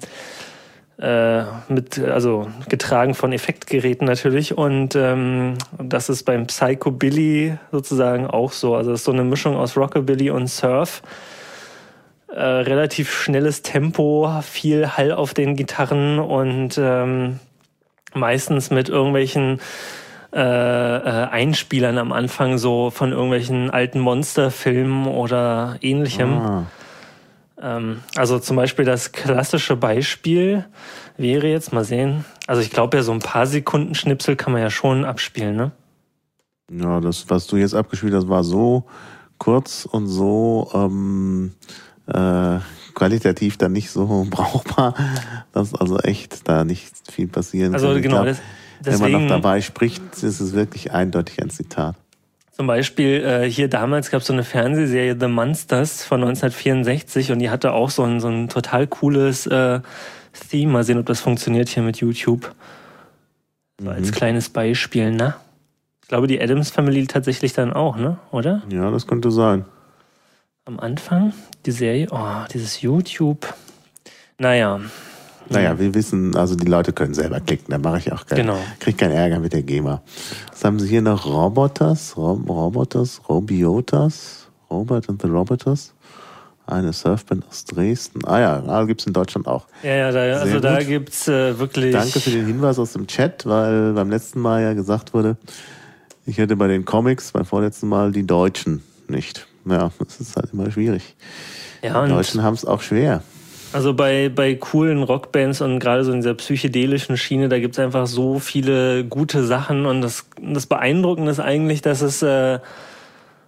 Speaker 2: also getragen von Effektgeräten natürlich und das ist beim Psychobilly sozusagen auch so, also es ist so eine Mischung aus Rockabilly und Surf. Relativ schnelles Tempo, viel Hall auf den Gitarren und meistens mit irgendwelchen Einspielern am Anfang, so von irgendwelchen alten Monsterfilmen oder ähnlichem. Also zum Beispiel das klassische Beispiel wäre jetzt, mal sehen, also ich glaube ja so ein paar Sekunden Schnipsel kann man ja schon abspielen, ne?
Speaker 1: Ja, das, was du jetzt abgespielt hast, war so kurz und so qualitativ dann nicht so brauchbar, dass also echt da nicht viel passieren kann.
Speaker 2: Also genau,
Speaker 1: deswegen, wenn man noch dabei spricht, ist es wirklich eindeutig ein Zitat.
Speaker 2: Zum Beispiel hier damals gab es so eine Fernsehserie The Monsters von 1964 und die hatte auch so ein total cooles Theme. Mal sehen, ob das funktioniert hier mit YouTube. So als kleines Beispiel, ne? Ich glaube, die Addams Family tatsächlich dann auch, ne? Oder?
Speaker 1: Ja, das könnte sein.
Speaker 2: Am Anfang, die Serie, dieses YouTube. Naja,
Speaker 1: wir wissen, also die Leute können selber klicken, da mache ich auch kriege keinen Ärger mit der GEMA. Was haben sie hier noch? Robert and the Roboters. Eine Surfband aus Dresden. Da gibt's in Deutschland auch.
Speaker 2: Da gibt's wirklich...
Speaker 1: Danke für den Hinweis aus dem Chat, weil beim letzten Mal ja gesagt wurde, ich hätte bei den Comics beim vorletzten Mal die Deutschen nicht. Ja, das ist halt immer schwierig.
Speaker 2: Ja,
Speaker 1: die Deutschen haben es auch schwer.
Speaker 2: Also bei coolen Rockbands und gerade so in dieser psychedelischen Schiene, da gibt's einfach so viele gute Sachen und das Beeindruckende ist eigentlich, dass es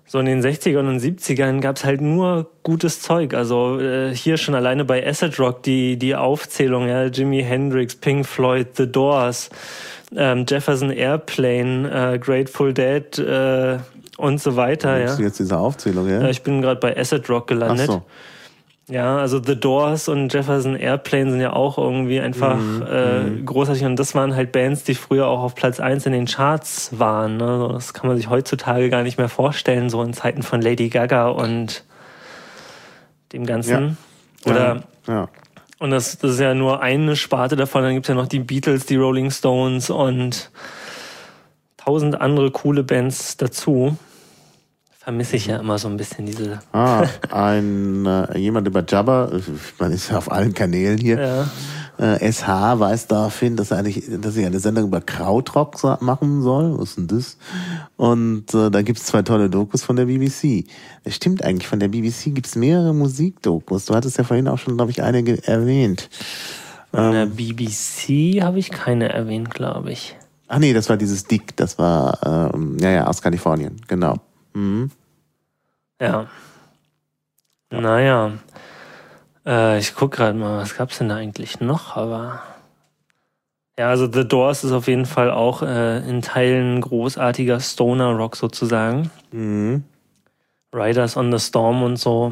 Speaker 2: so in den 60ern und 70ern gab's halt nur gutes Zeug. Also hier schon alleine bei Acid Rock die Aufzählung, ja, Jimi Hendrix, Pink Floyd, The Doors, Jefferson Airplane, Grateful Dead und so weiter.
Speaker 1: Ja. Bist du jetzt diese Aufzählung, ja?
Speaker 2: Ich bin gerade bei Acid Rock gelandet. Ach so. Ja, also The Doors und Jefferson Airplane sind ja auch irgendwie einfach großartig. Und das waren halt Bands, die früher auch auf Platz 1 in den Charts waren. Ne? Das kann man sich heutzutage gar nicht mehr vorstellen, so in Zeiten von Lady Gaga und dem Ganzen. Ja. Oder und das ist ja nur eine Sparte davon. Dann gibt's ja noch die Beatles, die Rolling Stones und 1000 andere coole Bands dazu. Vermisse ich ja immer so ein bisschen diese...
Speaker 1: Jemand über Jabba, man ist ja auf allen Kanälen hier, SH weist darauf hin, dass ich eine Sendung über Krautrock machen soll. Was ist denn das? Und da gibt's 2 tolle Dokus von der BBC. Das stimmt eigentlich, von der BBC gibt's mehrere Musikdokus. Du hattest ja vorhin auch schon, glaube ich, einige erwähnt.
Speaker 2: Von der BBC habe ich keine erwähnt, glaube ich.
Speaker 1: Ach nee, das war dieses Dick, das war aus Kalifornien, genau. Mhm.
Speaker 2: Ja. Naja. Ich guck gerade mal, was gab's denn da eigentlich noch, aber... Ja, also The Doors ist auf jeden Fall auch in Teilen großartiger Stoner-Rock sozusagen.
Speaker 1: Mhm.
Speaker 2: Riders on the Storm und so.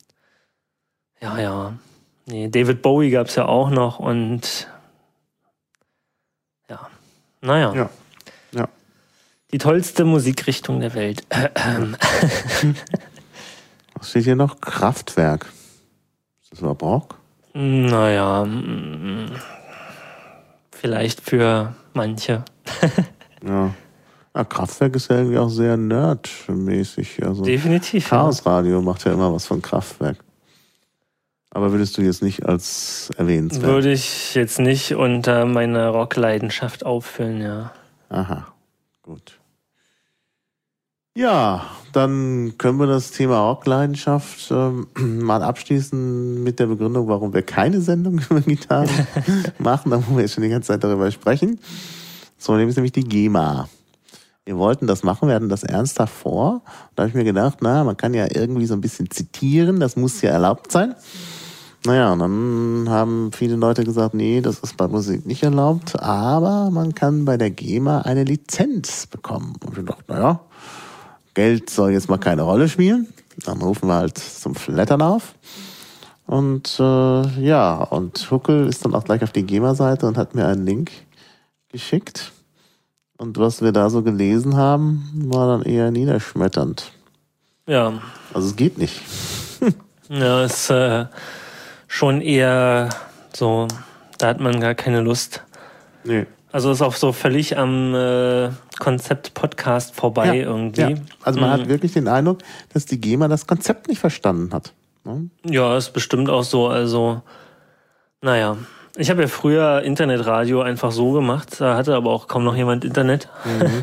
Speaker 2: Ja. Nee, David Bowie gab's ja auch noch und... Ja. Naja.
Speaker 1: Ja.
Speaker 2: Die tollste Musikrichtung der Welt.
Speaker 1: Was steht hier noch? Kraftwerk. Ist das überhaupt Rock?
Speaker 2: Naja, vielleicht für manche.
Speaker 1: Ja. Kraftwerk ist ja irgendwie auch sehr nerdmäßig. Also
Speaker 2: definitiv.
Speaker 1: Chaos Radio macht ja immer was von Kraftwerk. Aber würdest du jetzt nicht als erwähnenswert?
Speaker 2: Würde ich jetzt nicht unter meiner Rockleidenschaft aufführen, ja.
Speaker 1: Aha, gut. Ja, dann können wir das Thema Rockleidenschaft mal abschließen mit der Begründung, warum wir keine Sendung über Gitarren machen, da wo wir jetzt schon die ganze Zeit darüber sprechen. So, dem ist nämlich die GEMA. Wir wollten das machen, wir hatten das ernsthaft vor. Da habe ich mir gedacht, man kann ja irgendwie so ein bisschen zitieren, das muss ja erlaubt sein. Naja, und dann haben viele Leute gesagt, nee, das ist bei Musik nicht erlaubt, aber man kann bei der GEMA eine Lizenz bekommen. Und ich dachte, Geld soll jetzt mal keine Rolle spielen. Dann rufen wir halt zum Flattern auf. Und und Huckel ist dann auch gleich auf die GEMA-Seite und hat mir einen Link geschickt. Und was wir da so gelesen haben, war dann eher niederschmetternd.
Speaker 2: Ja.
Speaker 1: Also es geht nicht.
Speaker 2: Ja, ist schon eher so, da hat man gar keine Lust.
Speaker 1: Nee.
Speaker 2: Also ist auch so völlig am Konzept Podcast vorbei irgendwie.
Speaker 1: Ja. Also man hat wirklich den Eindruck, dass die GEMA das Konzept nicht verstanden hat.
Speaker 2: Ja, ist bestimmt auch so. Also, naja. Ich habe ja früher Internetradio einfach so gemacht. Da hatte aber auch kaum noch jemand Internet.
Speaker 1: Mhm.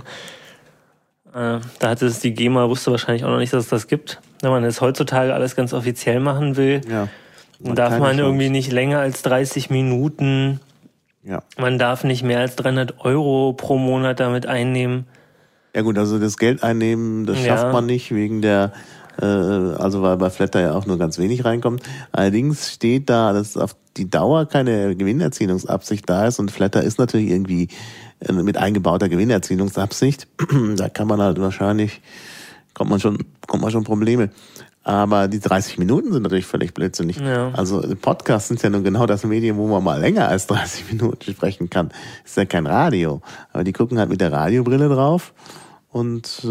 Speaker 2: Da hatte es die GEMA, wusste wahrscheinlich auch noch nicht, dass es das gibt. Wenn man jetzt heutzutage alles ganz offiziell machen will, dann darf man irgendwie nicht länger als 30 Minuten...
Speaker 1: Ja.
Speaker 2: Man darf nicht mehr als 300 € pro Monat damit einnehmen.
Speaker 1: Ja gut, also das Geld einnehmen, das schafft man nicht wegen der, weil bei Flatter ja auch nur ganz wenig reinkommt. Allerdings steht da, dass auf die Dauer keine Gewinnerzielungsabsicht da ist und Flatter ist natürlich irgendwie mit eingebauter Gewinnerzielungsabsicht. Da kann man halt wahrscheinlich, kommt man schon Probleme. Aber die 30 Minuten sind natürlich völlig blödsinnig. Ja. Also Podcasts sind ja nun genau das Medium, wo man mal länger als 30 Minuten sprechen kann. Ist ja kein Radio. Aber die gucken halt mit der Radiobrille drauf. Und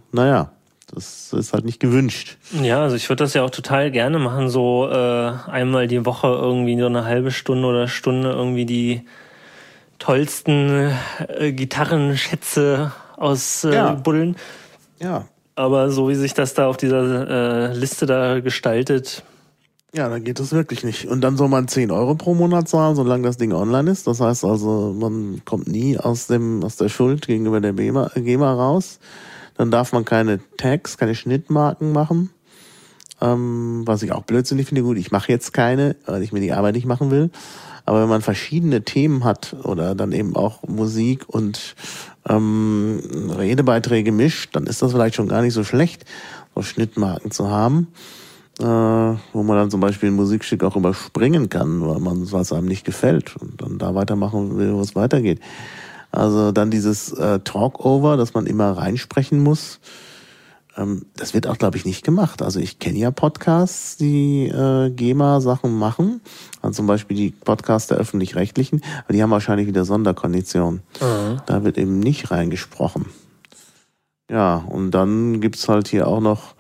Speaker 1: das ist halt nicht gewünscht.
Speaker 2: Ja, also ich würde das ja auch total gerne machen, so einmal die Woche irgendwie so eine halbe Stunde oder Stunde irgendwie die tollsten Gitarrenschätze ausbuddeln.
Speaker 1: Ja.
Speaker 2: Aber so wie sich das da auf dieser Liste da gestaltet...
Speaker 1: Ja, dann geht das wirklich nicht. Und dann soll man 10 € pro Monat zahlen, solange das Ding online ist. Das heißt also, man kommt nie aus der Schuld gegenüber der GEMA raus. Dann darf man keine Tags, keine Schnittmarken machen. Was ich auch blödsinnig finde. Gut, ich mache jetzt keine, weil ich mir die Arbeit nicht machen will. Aber wenn man verschiedene Themen hat oder dann eben auch Musik und Redebeiträge mischt, dann ist das vielleicht schon gar nicht so schlecht. so Schnittmarken zu haben, wo man dann zum Beispiel ein Musikstück auch überspringen kann, weil es einem nicht gefällt und dann da weitermachen will, wo es weitergeht. Also dann dieses Talkover, dass man immer reinsprechen muss, das wird auch, glaube ich, nicht gemacht. Also ich kenne ja Podcasts, die GEMA-Sachen machen, also zum Beispiel die Podcasts der Öffentlich-Rechtlichen, aber die haben wahrscheinlich wieder Sonderkonditionen. Da wird eben nicht reingesprochen. Ja, und dann gibt's halt hier auch noch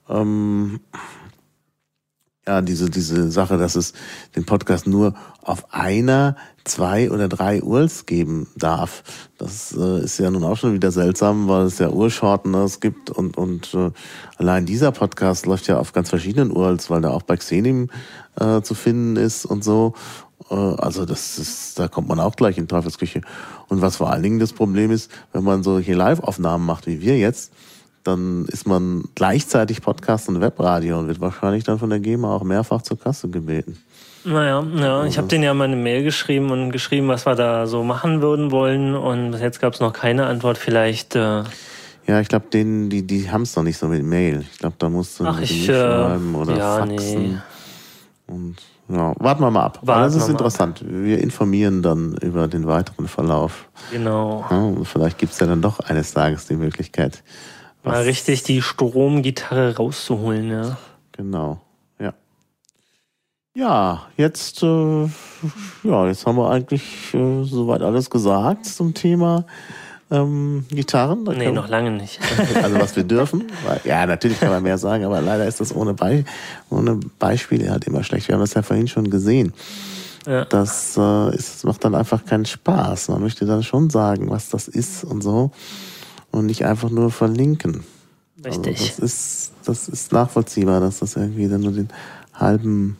Speaker 1: diese Sache, dass es den Podcast nur auf einer, 2 oder 3 URLs geben darf. Das ist ja nun auch schon wieder seltsam, weil es ja URL-Shorteners gibt und allein dieser Podcast läuft ja auf ganz verschiedenen URLs, weil der auch bei Xenim zu finden ist und so. Also da kommt man auch gleich in Teufelsküche. Und was vor allen Dingen das Problem ist, wenn man solche Live-Aufnahmen macht wie wir jetzt, dann ist man gleichzeitig Podcast und Webradio und wird wahrscheinlich dann von der GEMA auch mehrfach zur Kasse gebeten.
Speaker 2: Naja, ich habe denen ja mal eine Mail geschrieben was wir da so machen würden wollen und bis jetzt gab es noch keine Antwort, vielleicht... Ja,
Speaker 1: ich glaube, die haben es noch nicht so mit Mail. Ich glaube, da musst du schreiben oder faxen. Nee. Und ja, warten wir mal ab. Das ist interessant. Wir informieren dann über den weiteren Verlauf.
Speaker 2: Genau.
Speaker 1: Ja, und vielleicht gibt es ja dann doch eines Tages die Möglichkeit,
Speaker 2: mal richtig die Stromgitarre rauszuholen, ja.
Speaker 1: Genau, ja. Ja, jetzt haben wir eigentlich soweit alles gesagt zum Thema Gitarren.
Speaker 2: Nee, noch lange nicht.
Speaker 1: Also was wir dürfen. Ja, natürlich kann man mehr sagen, aber leider ist das ohne Beispiele halt immer schlecht. Wir haben das ja vorhin schon gesehen. Ja. Das macht dann einfach keinen Spaß. Man möchte dann schon sagen, was das ist und so. Und nicht einfach nur verlinken.
Speaker 2: Richtig.
Speaker 1: Also das ist nachvollziehbar, dass das irgendwie dann nur den halben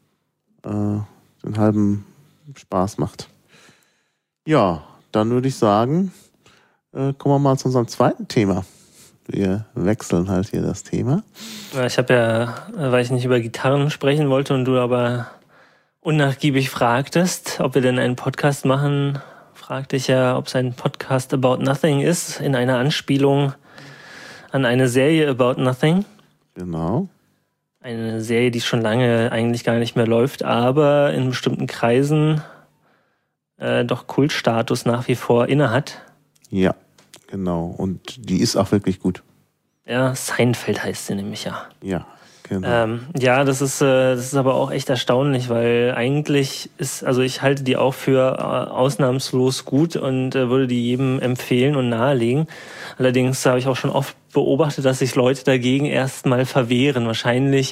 Speaker 1: Spaß macht. Ja, dann würde ich sagen, kommen wir mal zu unserem zweiten Thema. Wir wechseln halt hier das Thema.
Speaker 2: Ja, ich habe ja, weil ich nicht über Gitarren sprechen wollte und du aber unnachgiebig fragtest, ob wir denn einen Podcast machen, fragte ich ja, ob es ein Podcast About Nothing ist, in einer Anspielung an eine Serie About Nothing.
Speaker 1: Genau.
Speaker 2: Eine Serie, die schon lange eigentlich gar nicht mehr läuft, aber in bestimmten Kreisen doch Kultstatus nach wie vor innehat.
Speaker 1: Ja, genau. Und die ist auch wirklich gut.
Speaker 2: Ja, Seinfeld heißt sie nämlich ja.
Speaker 1: Ja, genau.
Speaker 2: Das ist aber auch echt erstaunlich, weil eigentlich ich halte die auch für ausnahmslos gut und würde die jedem empfehlen und nahelegen. Allerdings habe ich auch schon oft beobachtet, dass sich Leute dagegen erstmal verwehren. Wahrscheinlich,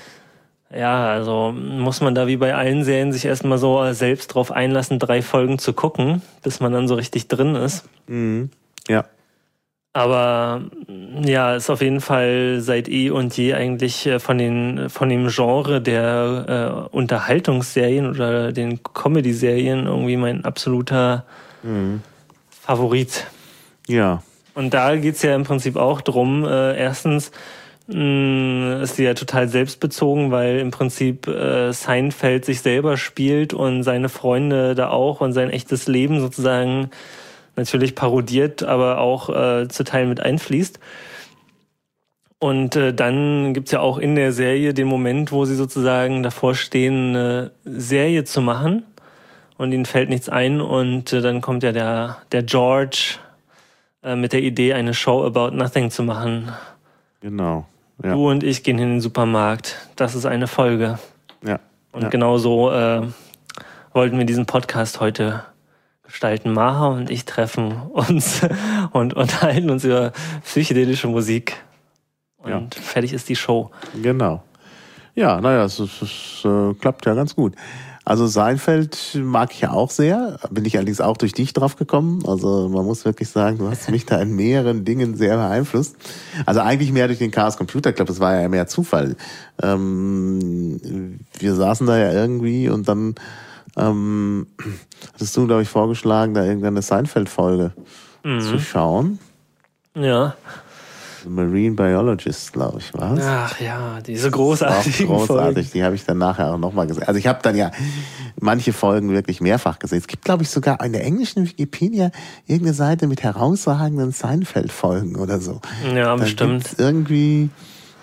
Speaker 2: muss man da wie bei allen Serien sich erstmal so selbst drauf einlassen, 3 Folgen zu gucken, bis man dann so richtig drin ist.
Speaker 1: Mhm. Ja.
Speaker 2: Aber ja, ist auf jeden Fall seit eh und je eigentlich von dem Genre der Unterhaltungsserien oder den Comedy-Serien irgendwie mein absoluter Favorit.
Speaker 1: Ja.
Speaker 2: Und da geht's ja im Prinzip auch drum, erstens ist sie ja total selbstbezogen, weil im Prinzip Seinfeld sich selber spielt und seine Freunde da auch und sein echtes Leben sozusagen natürlich parodiert, aber auch zu Teilen mit einfließt. Und dann gibt's ja auch in der Serie den Moment, wo sie sozusagen davor stehen, eine Serie zu machen und ihnen fällt nichts ein und dann kommt ja der George mit der Idee, eine Show About Nothing zu machen.
Speaker 1: Genau. Ja.
Speaker 2: Du und ich gehen in den Supermarkt. Das ist eine Folge.
Speaker 1: Ja.
Speaker 2: Und genau so wollten wir diesen Podcast heute gestalten. Maha und ich treffen uns und unterhalten uns über psychedelische Musik. Und fertig ist die Show.
Speaker 1: Genau. Ja, es klappt ja ganz gut. Also Seinfeld mag ich ja auch sehr, bin ich allerdings auch durch dich drauf gekommen. Also man muss wirklich sagen, du hast mich da in mehreren Dingen sehr beeinflusst. Also eigentlich mehr durch den Chaos Computer Club, das war ja mehr Zufall. Wir saßen da ja irgendwie und dann hattest du, glaube ich, vorgeschlagen, da irgendeine Seinfeld-Folge zu schauen.
Speaker 2: Ja.
Speaker 1: Marine Biologist, glaube ich, war es.
Speaker 2: Ach ja, diese großartigen
Speaker 1: großartig,
Speaker 2: Folgen.
Speaker 1: Die habe ich dann nachher auch nochmal gesehen. Also ich habe dann ja manche Folgen wirklich mehrfach gesehen. Es gibt, glaube ich, sogar in der englischen Wikipedia irgendeine Seite mit herausragenden Seinfeld-Folgen oder so.
Speaker 2: Ja, bestimmt.
Speaker 1: Irgendwie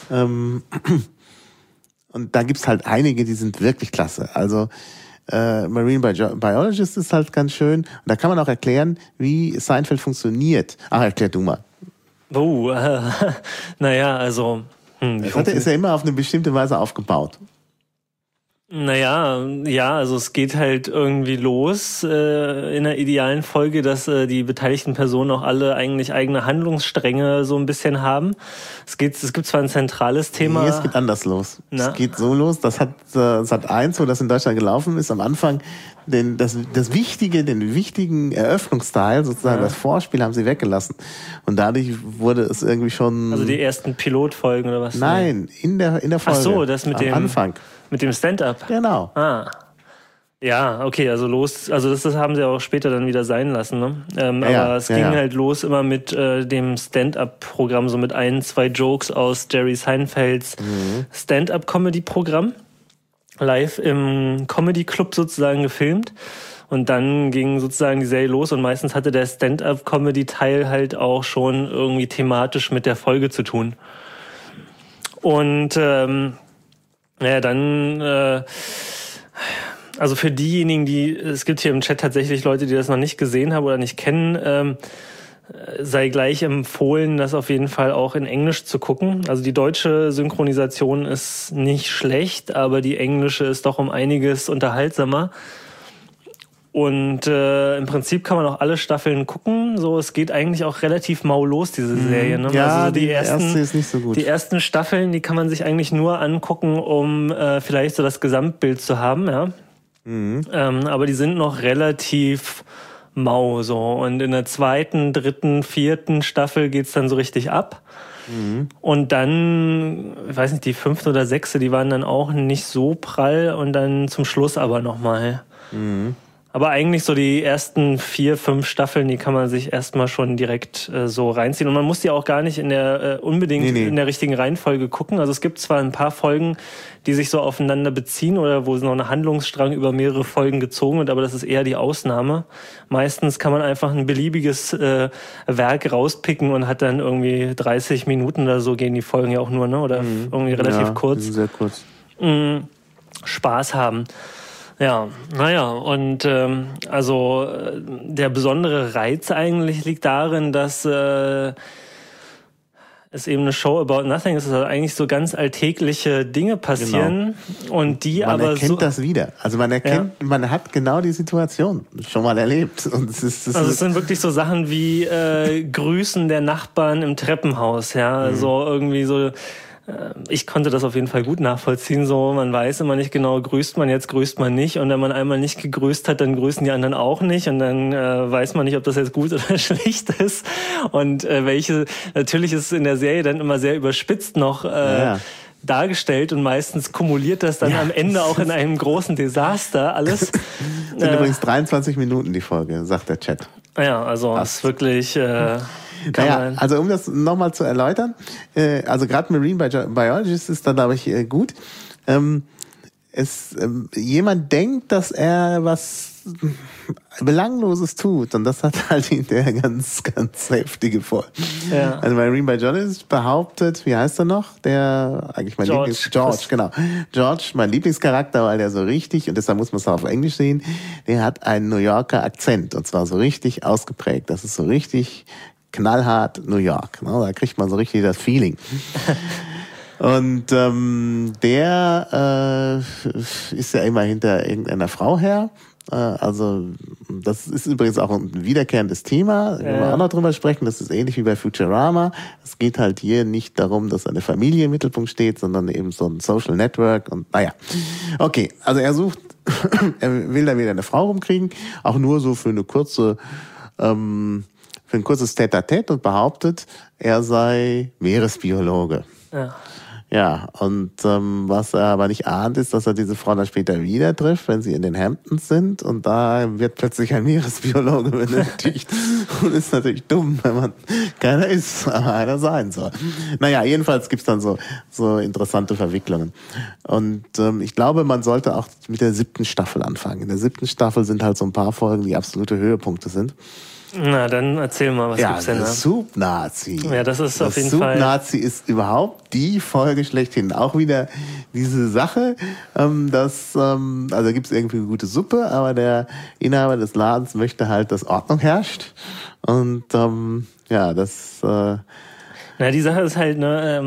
Speaker 1: Und da gibt's halt einige, die sind wirklich klasse. Also Marine Biologist ist halt ganz schön. Und da kann man auch erklären, wie Seinfeld funktioniert. Ach, erklär du mal.
Speaker 2: Naja, also...
Speaker 1: ist ja immer auf eine bestimmte Weise aufgebaut.
Speaker 2: Naja, ja, also es geht halt irgendwie los in der idealen Folge, dass die beteiligten Personen auch alle eigentlich eigene Handlungsstränge so ein bisschen haben. Es gibt zwar ein zentrales Thema.
Speaker 1: Nee, es geht anders los. Es geht so los, das hat Sat.1, wo das in Deutschland gelaufen ist, am Anfang den wichtigen Eröffnungsteil, sozusagen das Vorspiel, haben sie weggelassen. Und dadurch wurde es irgendwie schon...
Speaker 2: Also die ersten Pilotfolgen oder was?
Speaker 1: Nein, in der Folge.
Speaker 2: Ach so, das mit dem
Speaker 1: Anfang.
Speaker 2: Mit dem Stand-up?
Speaker 1: Genau.
Speaker 2: Ja, okay, also das haben sie auch später dann wieder sein lassen, ne? Aber es ging halt los immer mit dem Stand-up-Programm, so mit 1-2 Jokes aus Jerry Seinfelds Stand-up-Comedy-Programm, live im Comedy-Club sozusagen gefilmt. Und dann ging sozusagen die Serie los und meistens hatte der Stand-up-Comedy-Teil halt auch schon irgendwie thematisch mit der Folge zu tun. Und also für diejenigen, es gibt hier im Chat tatsächlich Leute, die das noch nicht gesehen haben oder nicht kennen, sei gleich empfohlen, das auf jeden Fall auch in Englisch zu gucken. Also die deutsche Synchronisation ist nicht schlecht, aber die englische ist doch um einiges unterhaltsamer. Und im Prinzip kann man auch alle Staffeln gucken. So, es geht eigentlich auch relativ mau diese Serie. Ne?
Speaker 1: Ja,
Speaker 2: also
Speaker 1: die erste ist nicht so gut.
Speaker 2: Die ersten Staffeln, die kann man sich eigentlich nur angucken, um vielleicht so das Gesamtbild zu haben. Ja. Aber die sind noch relativ mau. So. Und in der 2., 3., 4. Staffel geht's dann so richtig ab. Und dann, ich weiß nicht, die 5. oder 6., die waren dann auch nicht so prall. Und dann zum Schluss aber nochmal. Aber eigentlich so die ersten 4, 5 Staffeln, die kann man sich erstmal schon direkt so reinziehen. Und man muss die auch gar nicht in der unbedingt in der richtigen Reihenfolge gucken. Also es gibt zwar ein paar Folgen, die sich so aufeinander beziehen oder wo noch ein Handlungsstrang über mehrere Folgen gezogen wird, aber das ist eher die Ausnahme. Meistens kann man einfach ein beliebiges Werk rauspicken und hat dann irgendwie 30 Minuten oder so, gehen die Folgen ja auch nur, ne? Oder irgendwie relativ kurz.
Speaker 1: Sehr kurz.
Speaker 2: Spaß haben. Ja, und der besondere Reiz eigentlich liegt darin, dass es eben eine Show about nothing ist, also eigentlich so ganz alltägliche Dinge passieren und
Speaker 1: man erkennt das wieder. Also man erkennt, man hat genau die Situation schon mal erlebt. Und es
Speaker 2: sind wirklich so Sachen wie Grüßen der Nachbarn im Treppenhaus, ja, so irgendwie so. Ich konnte das auf jeden Fall gut nachvollziehen. So, man weiß immer nicht genau, grüßt man jetzt, grüßt man nicht. Und wenn man einmal nicht gegrüßt hat, dann grüßen die anderen auch nicht. Und dann weiß man nicht, ob das jetzt gut oder schlecht ist. Und natürlich ist es in der Serie dann immer sehr überspitzt noch dargestellt. Und meistens kumuliert das dann am Ende auch in einem großen Desaster alles.
Speaker 1: Sind übrigens 23 Minuten die Folge, sagt der Chat.
Speaker 2: Ja, also es ist wirklich...
Speaker 1: also um das nochmal zu erläutern, also gerade Marine Biologist ist da, glaube ich, gut. Jemand denkt, dass er was Belangloses tut und das hat halt der ganz, ganz heftige Folge. Ja. Also Marine Biologist behauptet, wie heißt er noch? Der eigentlich mein George, genau. George, mein Lieblingscharakter, weil der so richtig, und deshalb muss man es auch auf Englisch sehen, der hat einen New Yorker Akzent und zwar so richtig ausgeprägt. Das ist so richtig knallhart New York. Ne? Da kriegt man so richtig das Feeling. Und der ist ja immer hinter irgendeiner Frau her. Also das ist übrigens auch ein wiederkehrendes Thema. Wenn wir auch noch drüber sprechen, das ist ähnlich wie bei Futurama. Es geht halt hier nicht darum, dass eine Familie im Mittelpunkt steht, sondern eben so ein Social Network. Und okay, also er will da wieder eine Frau rumkriegen, auch nur so für eine kurze für ein kurzes Tête-à-Tête und behauptet, er sei Meeresbiologe. Ja, und was er aber nicht ahnt, ist, dass er diese Frau dann später wieder trifft, wenn sie in den Hamptons sind und da wird plötzlich ein Meeresbiologe benötigt und ist natürlich dumm, wenn man keiner ist, aber einer sein soll. Jedenfalls gibt's dann so interessante Verwicklungen. Und ich glaube, man sollte auch mit der 7. Staffel anfangen. In der 7. Staffel sind halt so ein paar Folgen, die absolute Höhepunkte sind.
Speaker 2: Na, dann erzähl mal, was gibt's denn da?
Speaker 1: Soup Nazi.
Speaker 2: Ja, das ist auf jeden Fall.
Speaker 1: Soup Nazi ist überhaupt die Folge schlechthin. Auch wieder diese Sache, also gibt's irgendwie eine gute Suppe, aber der Inhaber des Ladens möchte halt, dass Ordnung herrscht. Und
Speaker 2: die Sache ist halt,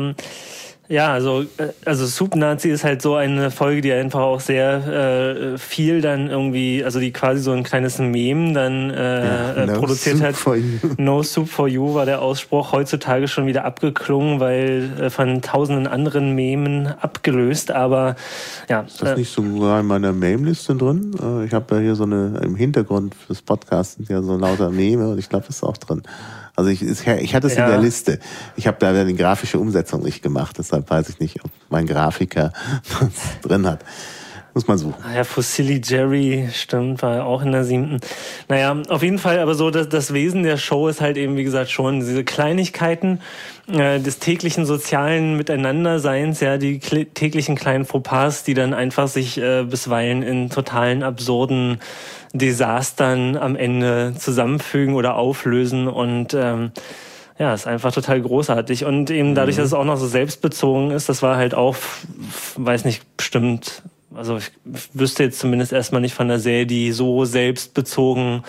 Speaker 2: also Soup Nazi ist halt so eine Folge, die einfach auch sehr viel dann irgendwie, also die quasi so ein kleines Meme dann produziert hat. No Soup for You war der Ausspruch, heutzutage schon wieder abgeklungen, weil von tausenden anderen Memen abgelöst, aber ja.
Speaker 1: Ist das nicht sogar in meiner Meme-Liste drin? Ich habe ja hier so im Hintergrund fürs Podcast sind ja so lauter Meme und ich glaube, das ist auch drin. Also ich hatte es in der Liste. Ich habe da die grafische Umsetzung nicht gemacht, deshalb weiß ich nicht, ob mein Grafiker das drin hat. Muss man suchen.
Speaker 2: Ja, Fossili Jerry, stimmt, war auch in der 7. Naja, auf jeden Fall, aber so das Wesen der Show ist halt eben, wie gesagt, schon diese Kleinigkeiten des täglichen sozialen Miteinanderseins, ja, die täglichen kleinen Fauxpas, die dann einfach sich bisweilen in totalen absurden Desastern am Ende zusammenfügen oder auflösen und ist einfach total großartig. Und eben dadurch, dass es auch noch so selbstbezogen ist, das war halt auch, weiß nicht, bestimmt, also ich wüsste jetzt zumindest erstmal nicht von der Serie, die so selbstbezogen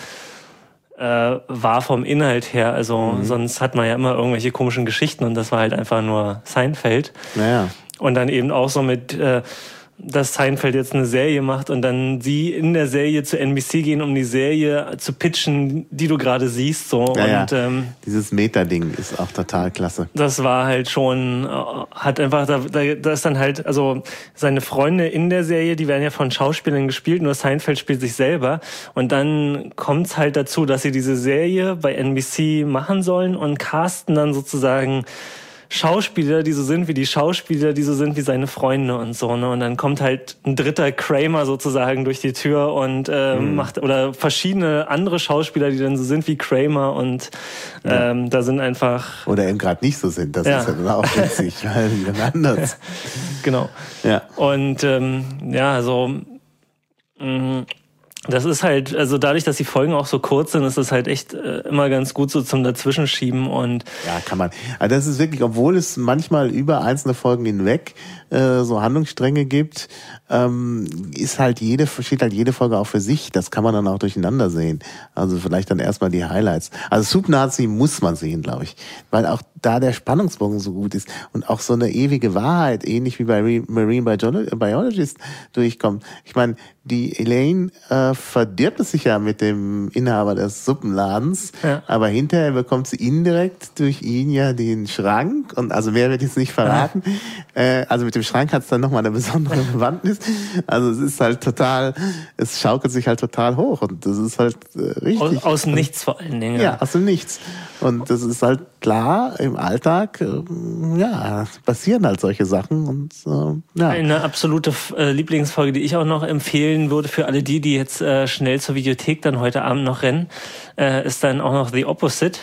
Speaker 2: war vom Inhalt her. Also sonst hat man ja immer irgendwelche komischen Geschichten und das war halt einfach nur Seinfeld.
Speaker 1: Naja.
Speaker 2: Und dann eben auch so mit dass Seinfeld jetzt eine Serie macht und dann sie in der Serie zu NBC gehen, um die Serie zu pitchen, die du gerade siehst. So.
Speaker 1: Ja,
Speaker 2: und
Speaker 1: dieses Meta-Ding ist auch total klasse.
Speaker 2: Das war halt schon, hat einfach, da ist dann halt, also seine Freunde in der Serie, die werden ja von Schauspielern gespielt, nur Seinfeld spielt sich selber. Und dann kommt's halt dazu, dass sie diese Serie bei NBC machen sollen und casten dann sozusagen Schauspieler, die so sind wie die Schauspieler, die so sind wie seine Freunde und so, ne? Und dann kommt halt ein dritter Kramer sozusagen durch die Tür und macht, oder verschiedene andere Schauspieler, die dann so sind wie Kramer und da sind einfach...
Speaker 1: Oder eben gerade nicht so sind, das ist ja dann auch witzig, weil die dann anders.
Speaker 2: Genau.
Speaker 1: Ja.
Speaker 2: Und das ist halt, also dadurch, dass die Folgen auch so kurz sind, ist es halt echt immer ganz gut so zum Dazwischenschieben und...
Speaker 1: Ja, kann man. Also das ist wirklich, obwohl es manchmal über einzelne Folgen hinweg so Handlungsstränge gibt, steht halt jede Folge auch für sich. Das kann man dann auch durcheinander sehen. Also vielleicht dann erstmal die Highlights. Also Soup Nazi muss man sehen, glaube ich. Weil auch da der Spannungsbogen so gut ist und auch so eine ewige Wahrheit, ähnlich wie bei Marine Biologist durchkommt. Ich meine, die Elaine verdirbt es sich ja mit dem Inhaber des Suppenladens, aber hinterher bekommt sie indirekt durch ihn ja den Schrank und also mehr wird jetzt nicht verraten. Also mit dem Schrank hat es dann nochmal eine besondere Bewandtnis. Also es ist halt es schaukelt sich halt total hoch und das ist halt richtig.
Speaker 2: Aus dem Nichts vor allen Dingen.
Speaker 1: Ja, aus dem Nichts. Und das ist halt klar, im Alltag, passieren halt solche Sachen und
Speaker 2: Eine absolute Lieblingsfolge, die ich auch noch empfehlen würde für alle die jetzt schnell zur Videothek dann heute Abend noch rennen, ist dann auch noch The Opposite.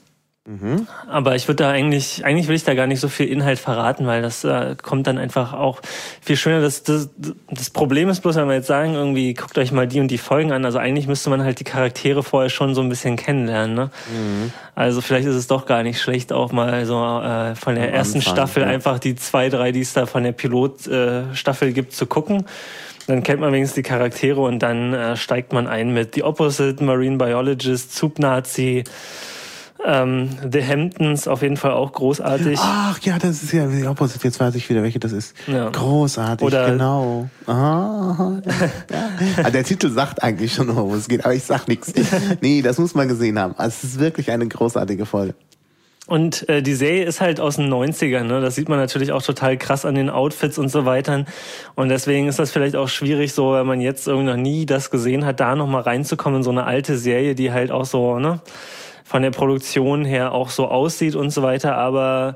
Speaker 2: Aber ich würde da eigentlich will ich da gar nicht so viel Inhalt verraten, weil das kommt dann einfach auch viel schöner. Das Problem ist bloß, wenn wir jetzt sagen, irgendwie guckt euch mal die und die Folgen an, also eigentlich müsste man halt die Charaktere vorher schon so ein bisschen kennenlernen, ne? Also vielleicht ist es doch gar nicht schlecht, auch mal so von der ersten Staffel einfach die 2, 3, die es da von der Pilotstaffel gibt, zu gucken. Dann kennt man wenigstens die Charaktere und dann steigt man ein mit The Opposite, Marine Biologist, Soup Nazi, The Hamptons, auf jeden Fall auch großartig.
Speaker 1: Ach ja, das ist ja The Opposite, jetzt weiß ich wieder, welche das ist.
Speaker 2: Ja.
Speaker 1: Großartig, oder genau. Aha. Ja. Der Titel sagt eigentlich schon, worum es geht, aber ich sag nichts. Nee, das muss man gesehen haben. Also es ist wirklich eine großartige Folge.
Speaker 2: Und die Serie ist halt aus den 90ern, ne? Das sieht man natürlich auch total krass an den Outfits und so weiter. Und deswegen ist das vielleicht auch schwierig, so, wenn man jetzt irgendwie noch nie das gesehen hat, da nochmal reinzukommen in so eine alte Serie, die halt auch so, ne, von der Produktion her auch so aussieht und so weiter. Aber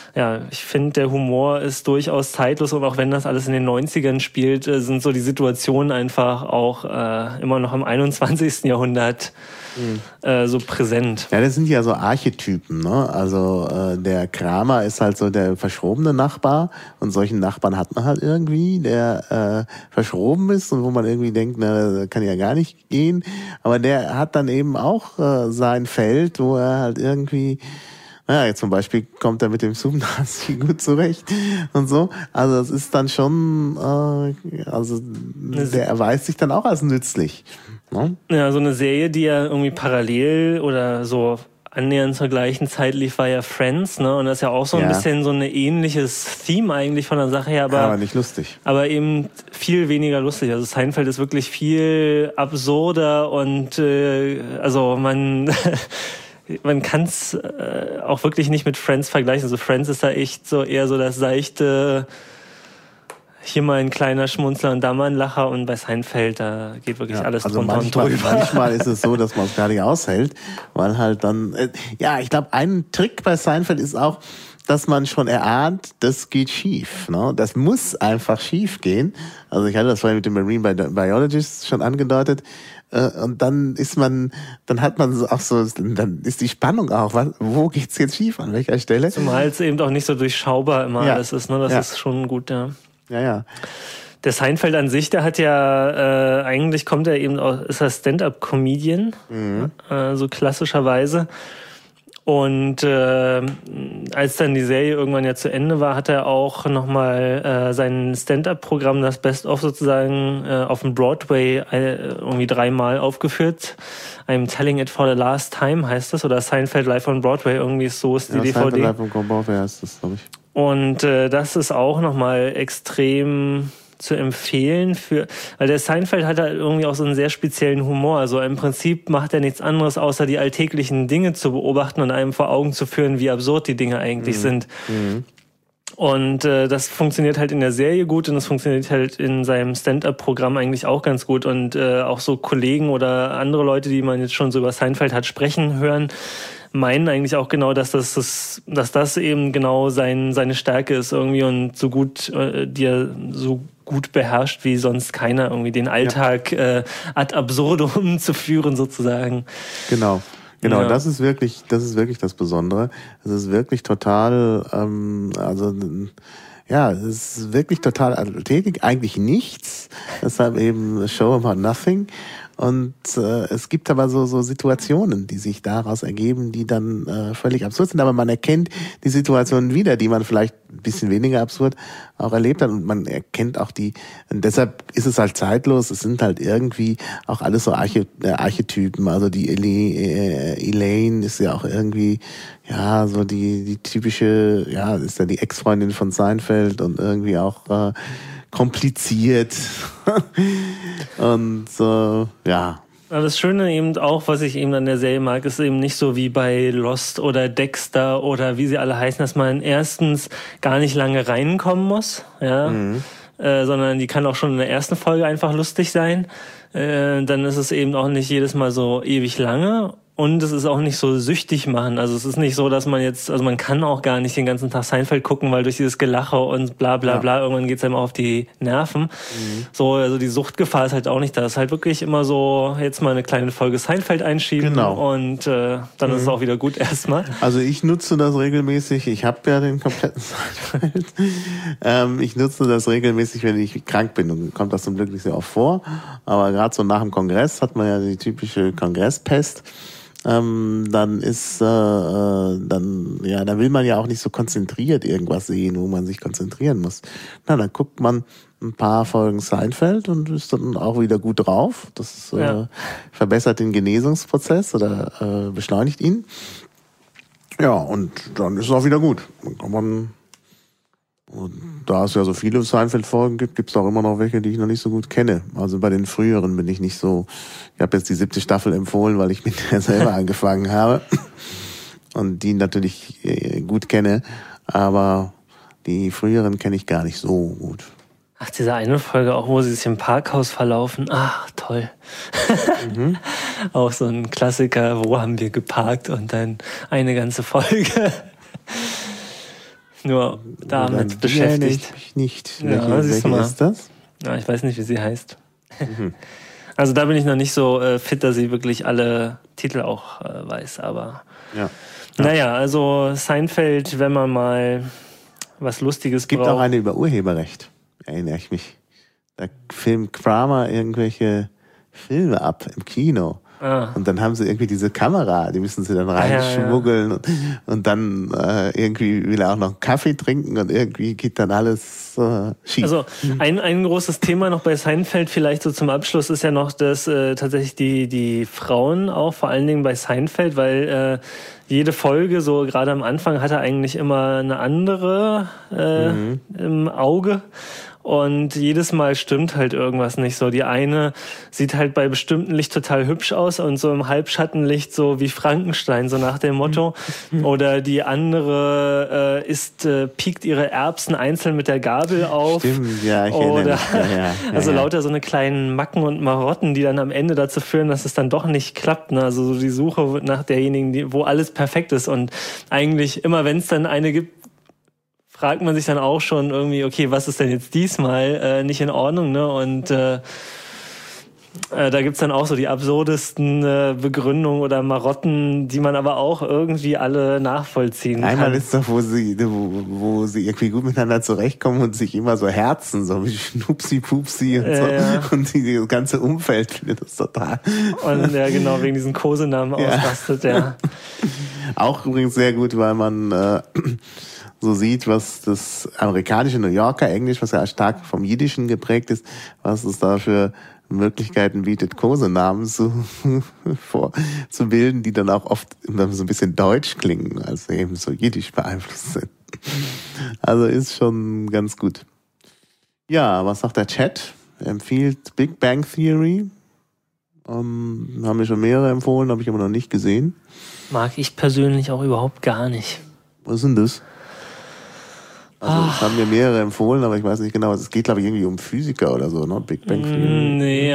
Speaker 2: ja, ich finde, der Humor ist durchaus zeitlos und auch wenn das alles in den 90ern spielt, sind so die Situationen einfach auch immer noch im 21. Jahrhundert so präsent.
Speaker 1: Ja, das sind ja so Archetypen, ne? Also der Kramer ist halt so der verschrobene Nachbar und solchen Nachbarn hat man halt irgendwie, der verschroben ist und wo man irgendwie denkt, na, kann ja gar nicht gehen. Aber der hat dann eben auch sein Feld, wo er halt irgendwie, naja, jetzt zum Beispiel kommt er mit dem Zoom-Nazi gut zurecht und so. Also das ist dann schon, also der erweist sich dann auch als nützlich. Ne?
Speaker 2: Ja, so eine Serie, die ja irgendwie parallel oder so annähernd zur gleichen Zeit lief, war ja Friends, ne? Und das ist ja auch so ein bisschen so ein ähnliches Theme eigentlich von der Sache her, aber
Speaker 1: nicht lustig.
Speaker 2: Aber eben viel weniger lustig. Also Seinfeld ist wirklich viel absurder und also man kann es auch wirklich nicht mit Friends vergleichen. Also Friends ist da echt so eher so das seichte, hier mal ein kleiner Schmunzler und da mal ein Lacher und bei Seinfeld, da geht wirklich alles drunter und drüber.
Speaker 1: Manchmal ist es so, dass man es gar nicht aushält, weil halt dann, ich glaube, ein Trick bei Seinfeld ist auch, dass man schon erahnt, das geht schief. Ne? Das muss einfach schief gehen. Also ich hatte das vorhin mit dem Marine Biologist schon angedeutet. Und dann hat man auch so, dann ist die Spannung auch, wo geht's jetzt schief, an welcher Stelle?
Speaker 2: Zumal es eben auch nicht so durchschaubar immer alles ist, ne? Das ist schon gut, ja.
Speaker 1: Ja.
Speaker 2: Der Seinfeld an sich, der hat ja, eigentlich kommt er eben aus, ist er Stand-up-Comedian, so klassischerweise. Und als dann die Serie irgendwann ja zu Ende war, hat er auch nochmal sein Stand-up-Programm, das Best-of sozusagen, auf dem Broadway irgendwie 3-mal aufgeführt. I'm Telling It for the Last Time heißt das, oder Seinfeld Live on Broadway, irgendwie so ist die DVD.
Speaker 1: Seinfeld Live on Broadway heißt das, glaube ich.
Speaker 2: Und das ist auch nochmal extrem zu empfehlen, weil der Seinfeld hat halt irgendwie auch so einen sehr speziellen Humor. Also im Prinzip macht er nichts anderes, außer die alltäglichen Dinge zu beobachten und einem vor Augen zu führen, wie absurd die Dinge eigentlich sind. Und das funktioniert halt in der Serie gut und das funktioniert halt in seinem Stand-up-Programm eigentlich auch ganz gut. Und auch so Kollegen oder andere Leute, die man jetzt schon so über Seinfeld hat sprechen hören, meinen eigentlich auch genau, dass das eben genau seine Stärke ist irgendwie und so gut, die er so gut beherrscht wie sonst keiner, irgendwie den Alltag ad absurdum zu führen sozusagen.
Speaker 1: Genau, ja. Das ist wirklich das Besondere. Es ist wirklich total, es ist wirklich total alltäglich, eigentlich nichts. Deshalb eben Show about nothing. Und es gibt aber so Situationen, die sich daraus ergeben, die dann völlig absurd sind. Aber man erkennt die Situationen wieder, die man vielleicht ein bisschen weniger absurd auch erlebt hat. Und man erkennt auch und deshalb ist es halt zeitlos. Es sind halt irgendwie auch alles so Archetypen. Also die Elaine ist ja auch irgendwie, ja, so die typische, ja, ist ja die Ex-Freundin von Seinfeld und irgendwie auch kompliziert und ja.
Speaker 2: Aber das Schöne eben auch, was ich eben an der Serie mag, ist eben nicht so wie bei Lost oder Dexter oder wie sie alle heißen, dass man erstens gar nicht lange reinkommen muss, ja, sondern die kann auch schon in der ersten Folge einfach lustig sein. Dann ist es eben auch nicht jedes Mal so ewig lange. Und es ist auch nicht so süchtig machen. Also es ist nicht so, dass man kann auch gar nicht den ganzen Tag Seinfeld gucken, weil durch dieses Gelache und bla bla bla, irgendwann geht's einem auf die Nerven. So, also die Suchtgefahr ist halt auch nicht da. Es ist halt wirklich immer so, jetzt mal eine kleine Folge Seinfeld einschieben und dann ist es auch wieder gut erstmal.
Speaker 1: Also ich nutze das regelmäßig. Ich habe ja den kompletten Seinfeld. Ich nutze das regelmäßig, wenn ich krank bin. Und kommt das zum Glück nicht sehr oft vor. Aber gerade so nach dem Kongress hat man ja die typische Kongresspest. Dann will man ja auch nicht so konzentriert irgendwas sehen, wo man sich konzentrieren muss. Dann guckt man ein paar Folgen Seinfeld und ist dann auch wieder gut drauf. Das verbessert den Genesungsprozess oder beschleunigt ihn. Ja, und dann ist es auch wieder gut. Dann kann man, und da es ja so viele Seinfeld-Folgen gibt es auch immer noch welche, die ich noch nicht so gut kenne. Also bei den früheren bin ich nicht so. Ich habe jetzt die 7. Staffel empfohlen, weil ich mit der selber angefangen habe und die natürlich gut kenne, aber die früheren kenne ich gar nicht so gut.
Speaker 2: Ach, diese eine Folge auch, wo sie sich im Parkhaus verlaufen. Ach, toll. Auch so ein Klassiker, wo haben wir geparkt und dann eine ganze Folge. nur damit beschäftigt.
Speaker 1: Ich mich nicht.
Speaker 2: Ja,
Speaker 1: welche ist das?
Speaker 2: Ja, ich weiß nicht, wie sie heißt. Also da bin ich noch nicht so fit, dass ich wirklich alle Titel auch weiß, aber naja, also Seinfeld, wenn man mal was Lustiges braucht.
Speaker 1: Es gibt auch eine über Urheberrecht, erinnere ich mich. Da filmt Kramer irgendwelche Filme ab im Kino. Und dann haben sie irgendwie diese Kamera, die müssen sie dann reinschmuggeln und dann irgendwie will er auch noch einen Kaffee trinken und irgendwie geht dann alles schief.
Speaker 2: Also ein großes Thema noch bei Seinfeld vielleicht so zum Abschluss ist ja noch, dass tatsächlich die Frauen auch, vor allen Dingen bei Seinfeld, weil jede Folge, so gerade am Anfang, hatte eigentlich immer eine andere im Auge. Und jedes Mal stimmt halt irgendwas nicht so. Die eine sieht halt bei bestimmten Licht total hübsch aus und so im Halbschattenlicht so wie Frankenstein, so nach dem Motto. Oder die andere piekt ihre Erbsen einzeln mit der Gabel auf.
Speaker 1: Stimmt, ja, ich erinnere mich.
Speaker 2: Also lauter so eine kleinen Macken und Marotten, die dann am Ende dazu führen, dass es dann doch nicht klappt. Ne? Also so die Suche nach derjenigen, wo alles perfekt ist. Und eigentlich immer, wenn es dann eine gibt, fragt man sich dann auch schon irgendwie, okay, was ist denn jetzt diesmal nicht in Ordnung, ne? Und da gibt's dann auch so die absurdesten Begründungen oder Marotten, die man aber auch irgendwie alle nachvollziehen kann.
Speaker 1: Einmal ist doch, wo sie irgendwie gut miteinander zurechtkommen und sich immer so herzen, so wie Schnupsi, Pupsi und so. Ja. Und das ganze Umfeld findet das total.
Speaker 2: Und ja, genau, wegen diesen Kosenamen ausrastet, ja.
Speaker 1: Auch übrigens sehr gut, weil man so sieht, was das amerikanische New Yorker Englisch, was ja stark vom Jiddischen geprägt ist, was es da für Möglichkeiten bietet, Kosenamen zu bilden, die dann auch oft immer so ein bisschen deutsch klingen, also eben so jiddisch beeinflusst sind. Also ist schon ganz gut. Ja, was sagt der Chat? Er empfiehlt Big Bang Theory. Haben mir schon mehrere empfohlen, habe ich aber noch nicht gesehen.
Speaker 2: Mag ich persönlich auch überhaupt gar nicht.
Speaker 1: Was ist denn das? Also es haben mir mehrere empfohlen, aber ich weiß nicht genau. Es geht, glaube ich, irgendwie um Physiker oder so, ne? Big Bang Theory.
Speaker 2: Nee,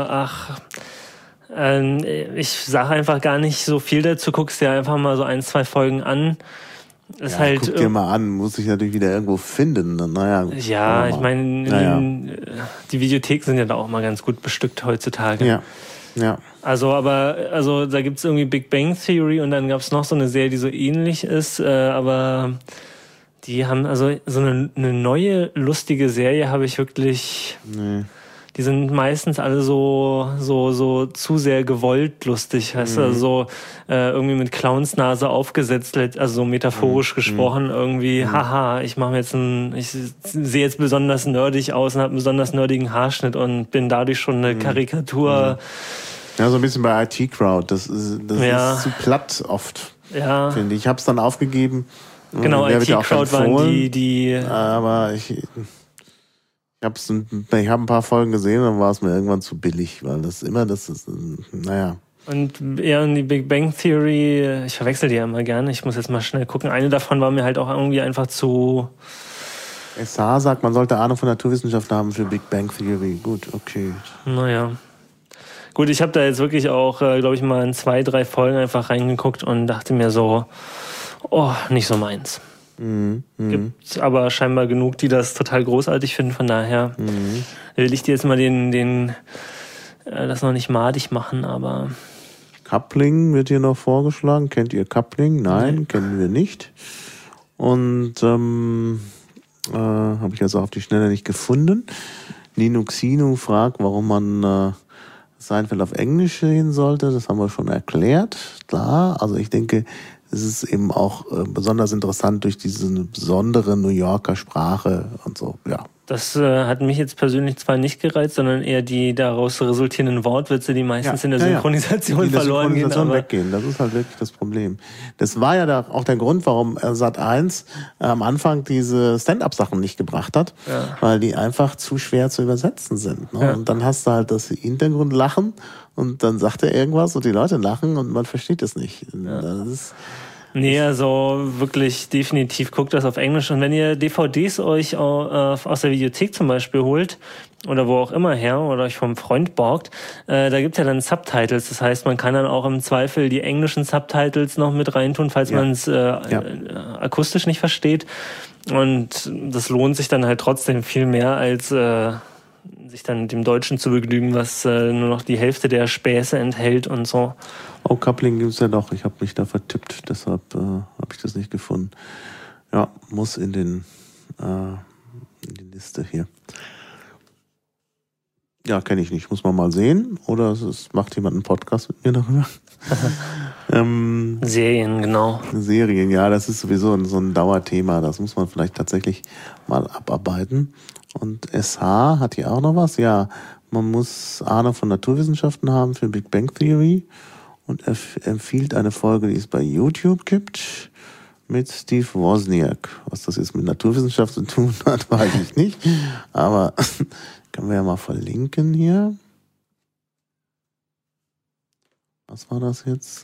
Speaker 2: ich sage einfach gar nicht so viel dazu. Guckst dir einfach mal so 1-2 Folgen an. Ist halt,
Speaker 1: guck dir mal an, muss ich natürlich wieder irgendwo finden. Naja.
Speaker 2: Ja, ich meine, die Videotheken sind ja da auch mal ganz gut bestückt heutzutage. Ja. Also da gibt's irgendwie Big Bang Theory und dann gab's noch so eine Serie, die so ähnlich ist, aber die haben also so eine neue lustige Serie habe ich wirklich. Nee. Die sind meistens alle so zu sehr gewollt lustig, heißt also irgendwie mit Clownsnase aufgesetzt, also so metaphorisch gesprochen irgendwie. Haha, ich sehe jetzt besonders nerdig aus und habe einen besonders nerdigen Haarschnitt und bin dadurch schon eine Karikatur.
Speaker 1: Ja, so ein bisschen bei IT Crowd. Das ist zu platt oft. Ja. Finde ich. Ich habe es dann aufgegeben.
Speaker 2: Genau, IT Crowd waren die.
Speaker 1: Aber ich habe ein paar Folgen gesehen, dann war es mir irgendwann zu billig, weil naja.
Speaker 2: Und eher in die Big Bang Theory, ich verwechsel die ja immer gerne, ich muss jetzt mal schnell gucken. Eine davon war mir halt auch irgendwie einfach zu...
Speaker 1: SH sagt, man sollte Ahnung von Naturwissenschaften haben für Big Bang Theory. Gut, okay.
Speaker 2: Naja. Gut, ich habe da jetzt wirklich auch, glaube ich, mal in 2-3 Folgen einfach reingeguckt und dachte mir so, nicht so meins. Gibt aber scheinbar genug, die das total großartig finden, von daher will ich dir jetzt mal das noch nicht madig machen, aber...
Speaker 1: Coupling wird hier noch vorgeschlagen. Kennt ihr Coupling? Nein, kennen wir nicht. Und habe ich also auf die Schnelle nicht gefunden. Ninuxinu fragt, warum man Seinfeld auf Englisch sehen sollte. Das haben wir schon erklärt. Klar, also ich denke, es ist eben auch besonders interessant durch diese besondere New Yorker Sprache und so, ja.
Speaker 2: Das hat mich jetzt persönlich zwar nicht gereizt, sondern eher die daraus resultierenden Wortwitze, die meistens in der Synchronisation verloren gehen.
Speaker 1: Weggehen. Das ist halt wirklich das Problem. Das war ja auch der Grund, warum Sat.1 am Anfang diese Stand-up-Sachen nicht gebracht hat, weil die einfach zu schwer zu übersetzen sind. Ne? Ja. Und dann hast du halt das Hintergrundlachen und dann sagt er irgendwas und die Leute lachen und man versteht es nicht. Ja. Das ist
Speaker 2: Nee, also wirklich definitiv guckt das auf Englisch. Und wenn ihr DVDs euch aus der Videothek zum Beispiel holt oder wo auch immer her oder euch vom Freund borgt, da gibt's ja dann Subtitles. Das heißt, man kann dann auch im Zweifel die englischen Subtitles noch mit reintun, falls man es akustisch nicht versteht. Und das lohnt sich dann halt trotzdem viel mehr, als sich dann mit dem Deutschen zu begnügen, was nur noch die Hälfte der Späße enthält und so.
Speaker 1: Oh, Coupling gibt's ja doch. Ich habe mich da vertippt, deshalb habe ich das nicht gefunden. Ja, muss in die Liste hier. Ja, kenne ich nicht. Muss man mal sehen. Oder es macht jemand einen Podcast mit mir darüber.
Speaker 2: Serien, genau.
Speaker 1: Serien, ja, das ist sowieso so ein Dauerthema. Das muss man vielleicht tatsächlich mal abarbeiten. Und SH hat hier auch noch was. Ja, man muss Ahnung von Naturwissenschaften haben für Big Bang Theory. Und er empfiehlt eine Folge, die es bei YouTube gibt, mit Steve Wozniak. Was das jetzt mit Naturwissenschaft zu tun hat, weiß ich nicht. Aber können wir ja mal verlinken hier. Was war das jetzt?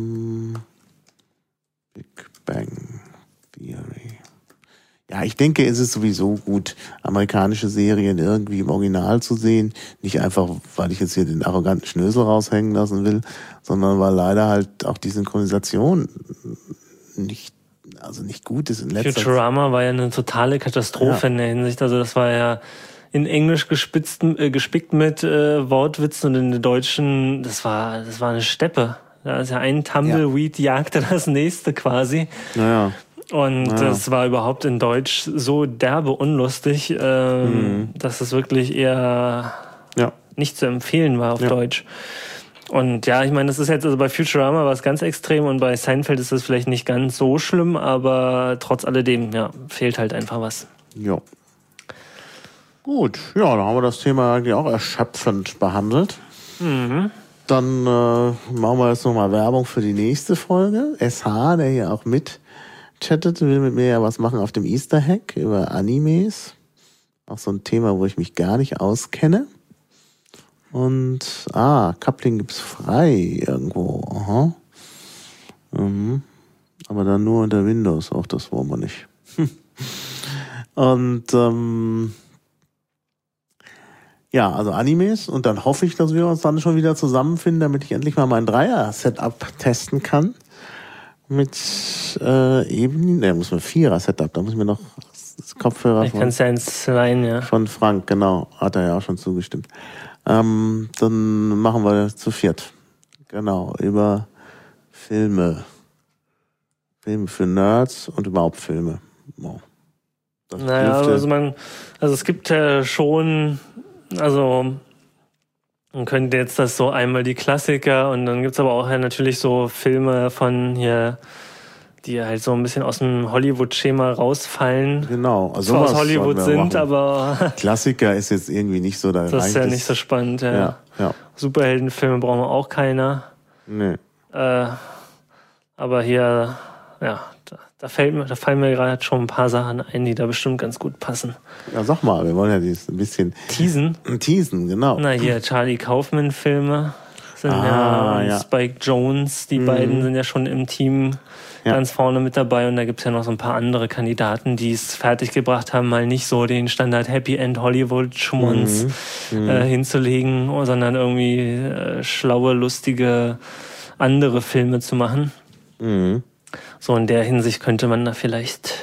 Speaker 1: Big Bang Theory. Ja, ich denke, es ist sowieso gut, amerikanische Serien irgendwie im Original zu sehen. Nicht einfach, weil ich jetzt hier den arroganten Schnösel raushängen lassen will, sondern weil leider halt auch die Synchronisation nicht gut ist in letzter Zeit.
Speaker 2: Futurama war ja eine totale Katastrophe in der Hinsicht. Also das war ja in Englisch gespickt mit Wortwitzen und in der Deutschen, das war eine Steppe. Da ist ja ein Tumbleweed jagte das nächste quasi.
Speaker 1: Naja.
Speaker 2: Und das war überhaupt in Deutsch so derbe unlustig, dass es wirklich eher nicht zu empfehlen war auf Deutsch. Und ja, ich meine, das ist jetzt also bei Futurama was ganz extrem und bei Seinfeld ist das vielleicht nicht ganz so schlimm, aber trotz alledem, fehlt halt einfach was.
Speaker 1: Ja. Gut, dann haben wir das Thema eigentlich auch erschöpfend behandelt. Dann machen wir jetzt nochmal Werbung für die nächste Folge. SH, der hier auch mit chattet, will mit mir ja was machen auf dem Easter Hack über Animes. Auch so ein Thema, wo ich mich gar nicht auskenne. Und, Coupling gibt's frei irgendwo. Aha. Aber dann nur unter Windows, auch das wollen wir nicht. Und, also Animes. Und dann hoffe ich, dass wir uns dann schon wieder zusammenfinden, damit ich endlich mal mein Dreier-Setup testen kann. Mit muss man Vierer-Setup, da muss ich mir noch das Kopfhörer von Frank, genau, hat er ja auch schon zugestimmt. Dann machen wir zu viert. Genau, über Filme. Filme für Nerds und überhaupt Filme. Wow.
Speaker 2: Also es gibt ja schon, man könnte jetzt das so einmal die Klassiker und dann gibt's aber auch natürlich so Filme von hier, die halt so ein bisschen aus dem Hollywood-Schema rausfallen.
Speaker 1: Genau.
Speaker 2: Also aus Hollywood sind, aber
Speaker 1: Klassiker ist jetzt irgendwie nicht so da.
Speaker 2: Das ist ja nicht so spannend, ja. Superheldenfilme brauchen wir auch keiner.
Speaker 1: Nee.
Speaker 2: Aber hier, da fallen mir gerade schon ein paar Sachen ein, die da bestimmt ganz gut passen.
Speaker 1: Ja, sag mal, wir wollen ja dieses ein bisschen teasen, genau.
Speaker 2: Na hier, Charlie Kaufman-Filme sind Spike Jonze, die beiden sind ja schon im Team ganz vorne mit dabei und da gibt's ja noch so ein paar andere Kandidaten, die es fertiggebracht haben, mal nicht so den Standard Happy End Hollywood Schmonz hinzulegen, sondern irgendwie schlaue, lustige andere Filme zu machen. So in der Hinsicht könnte man da vielleicht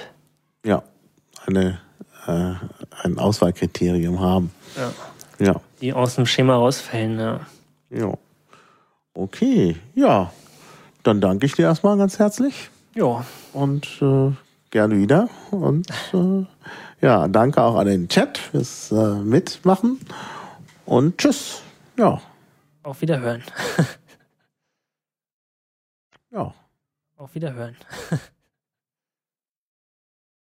Speaker 1: ein Auswahlkriterium haben. Ja.
Speaker 2: Die aus dem Schema rausfällen,
Speaker 1: Ja. Okay, dann danke ich dir erstmal ganz herzlich.
Speaker 2: Ja.
Speaker 1: Und gerne wieder. Und danke auch an den Chat fürs Mitmachen. Und tschüss. Ja.
Speaker 2: Auf Wiederhören.
Speaker 1: Ja.
Speaker 2: Auf Wiederhören.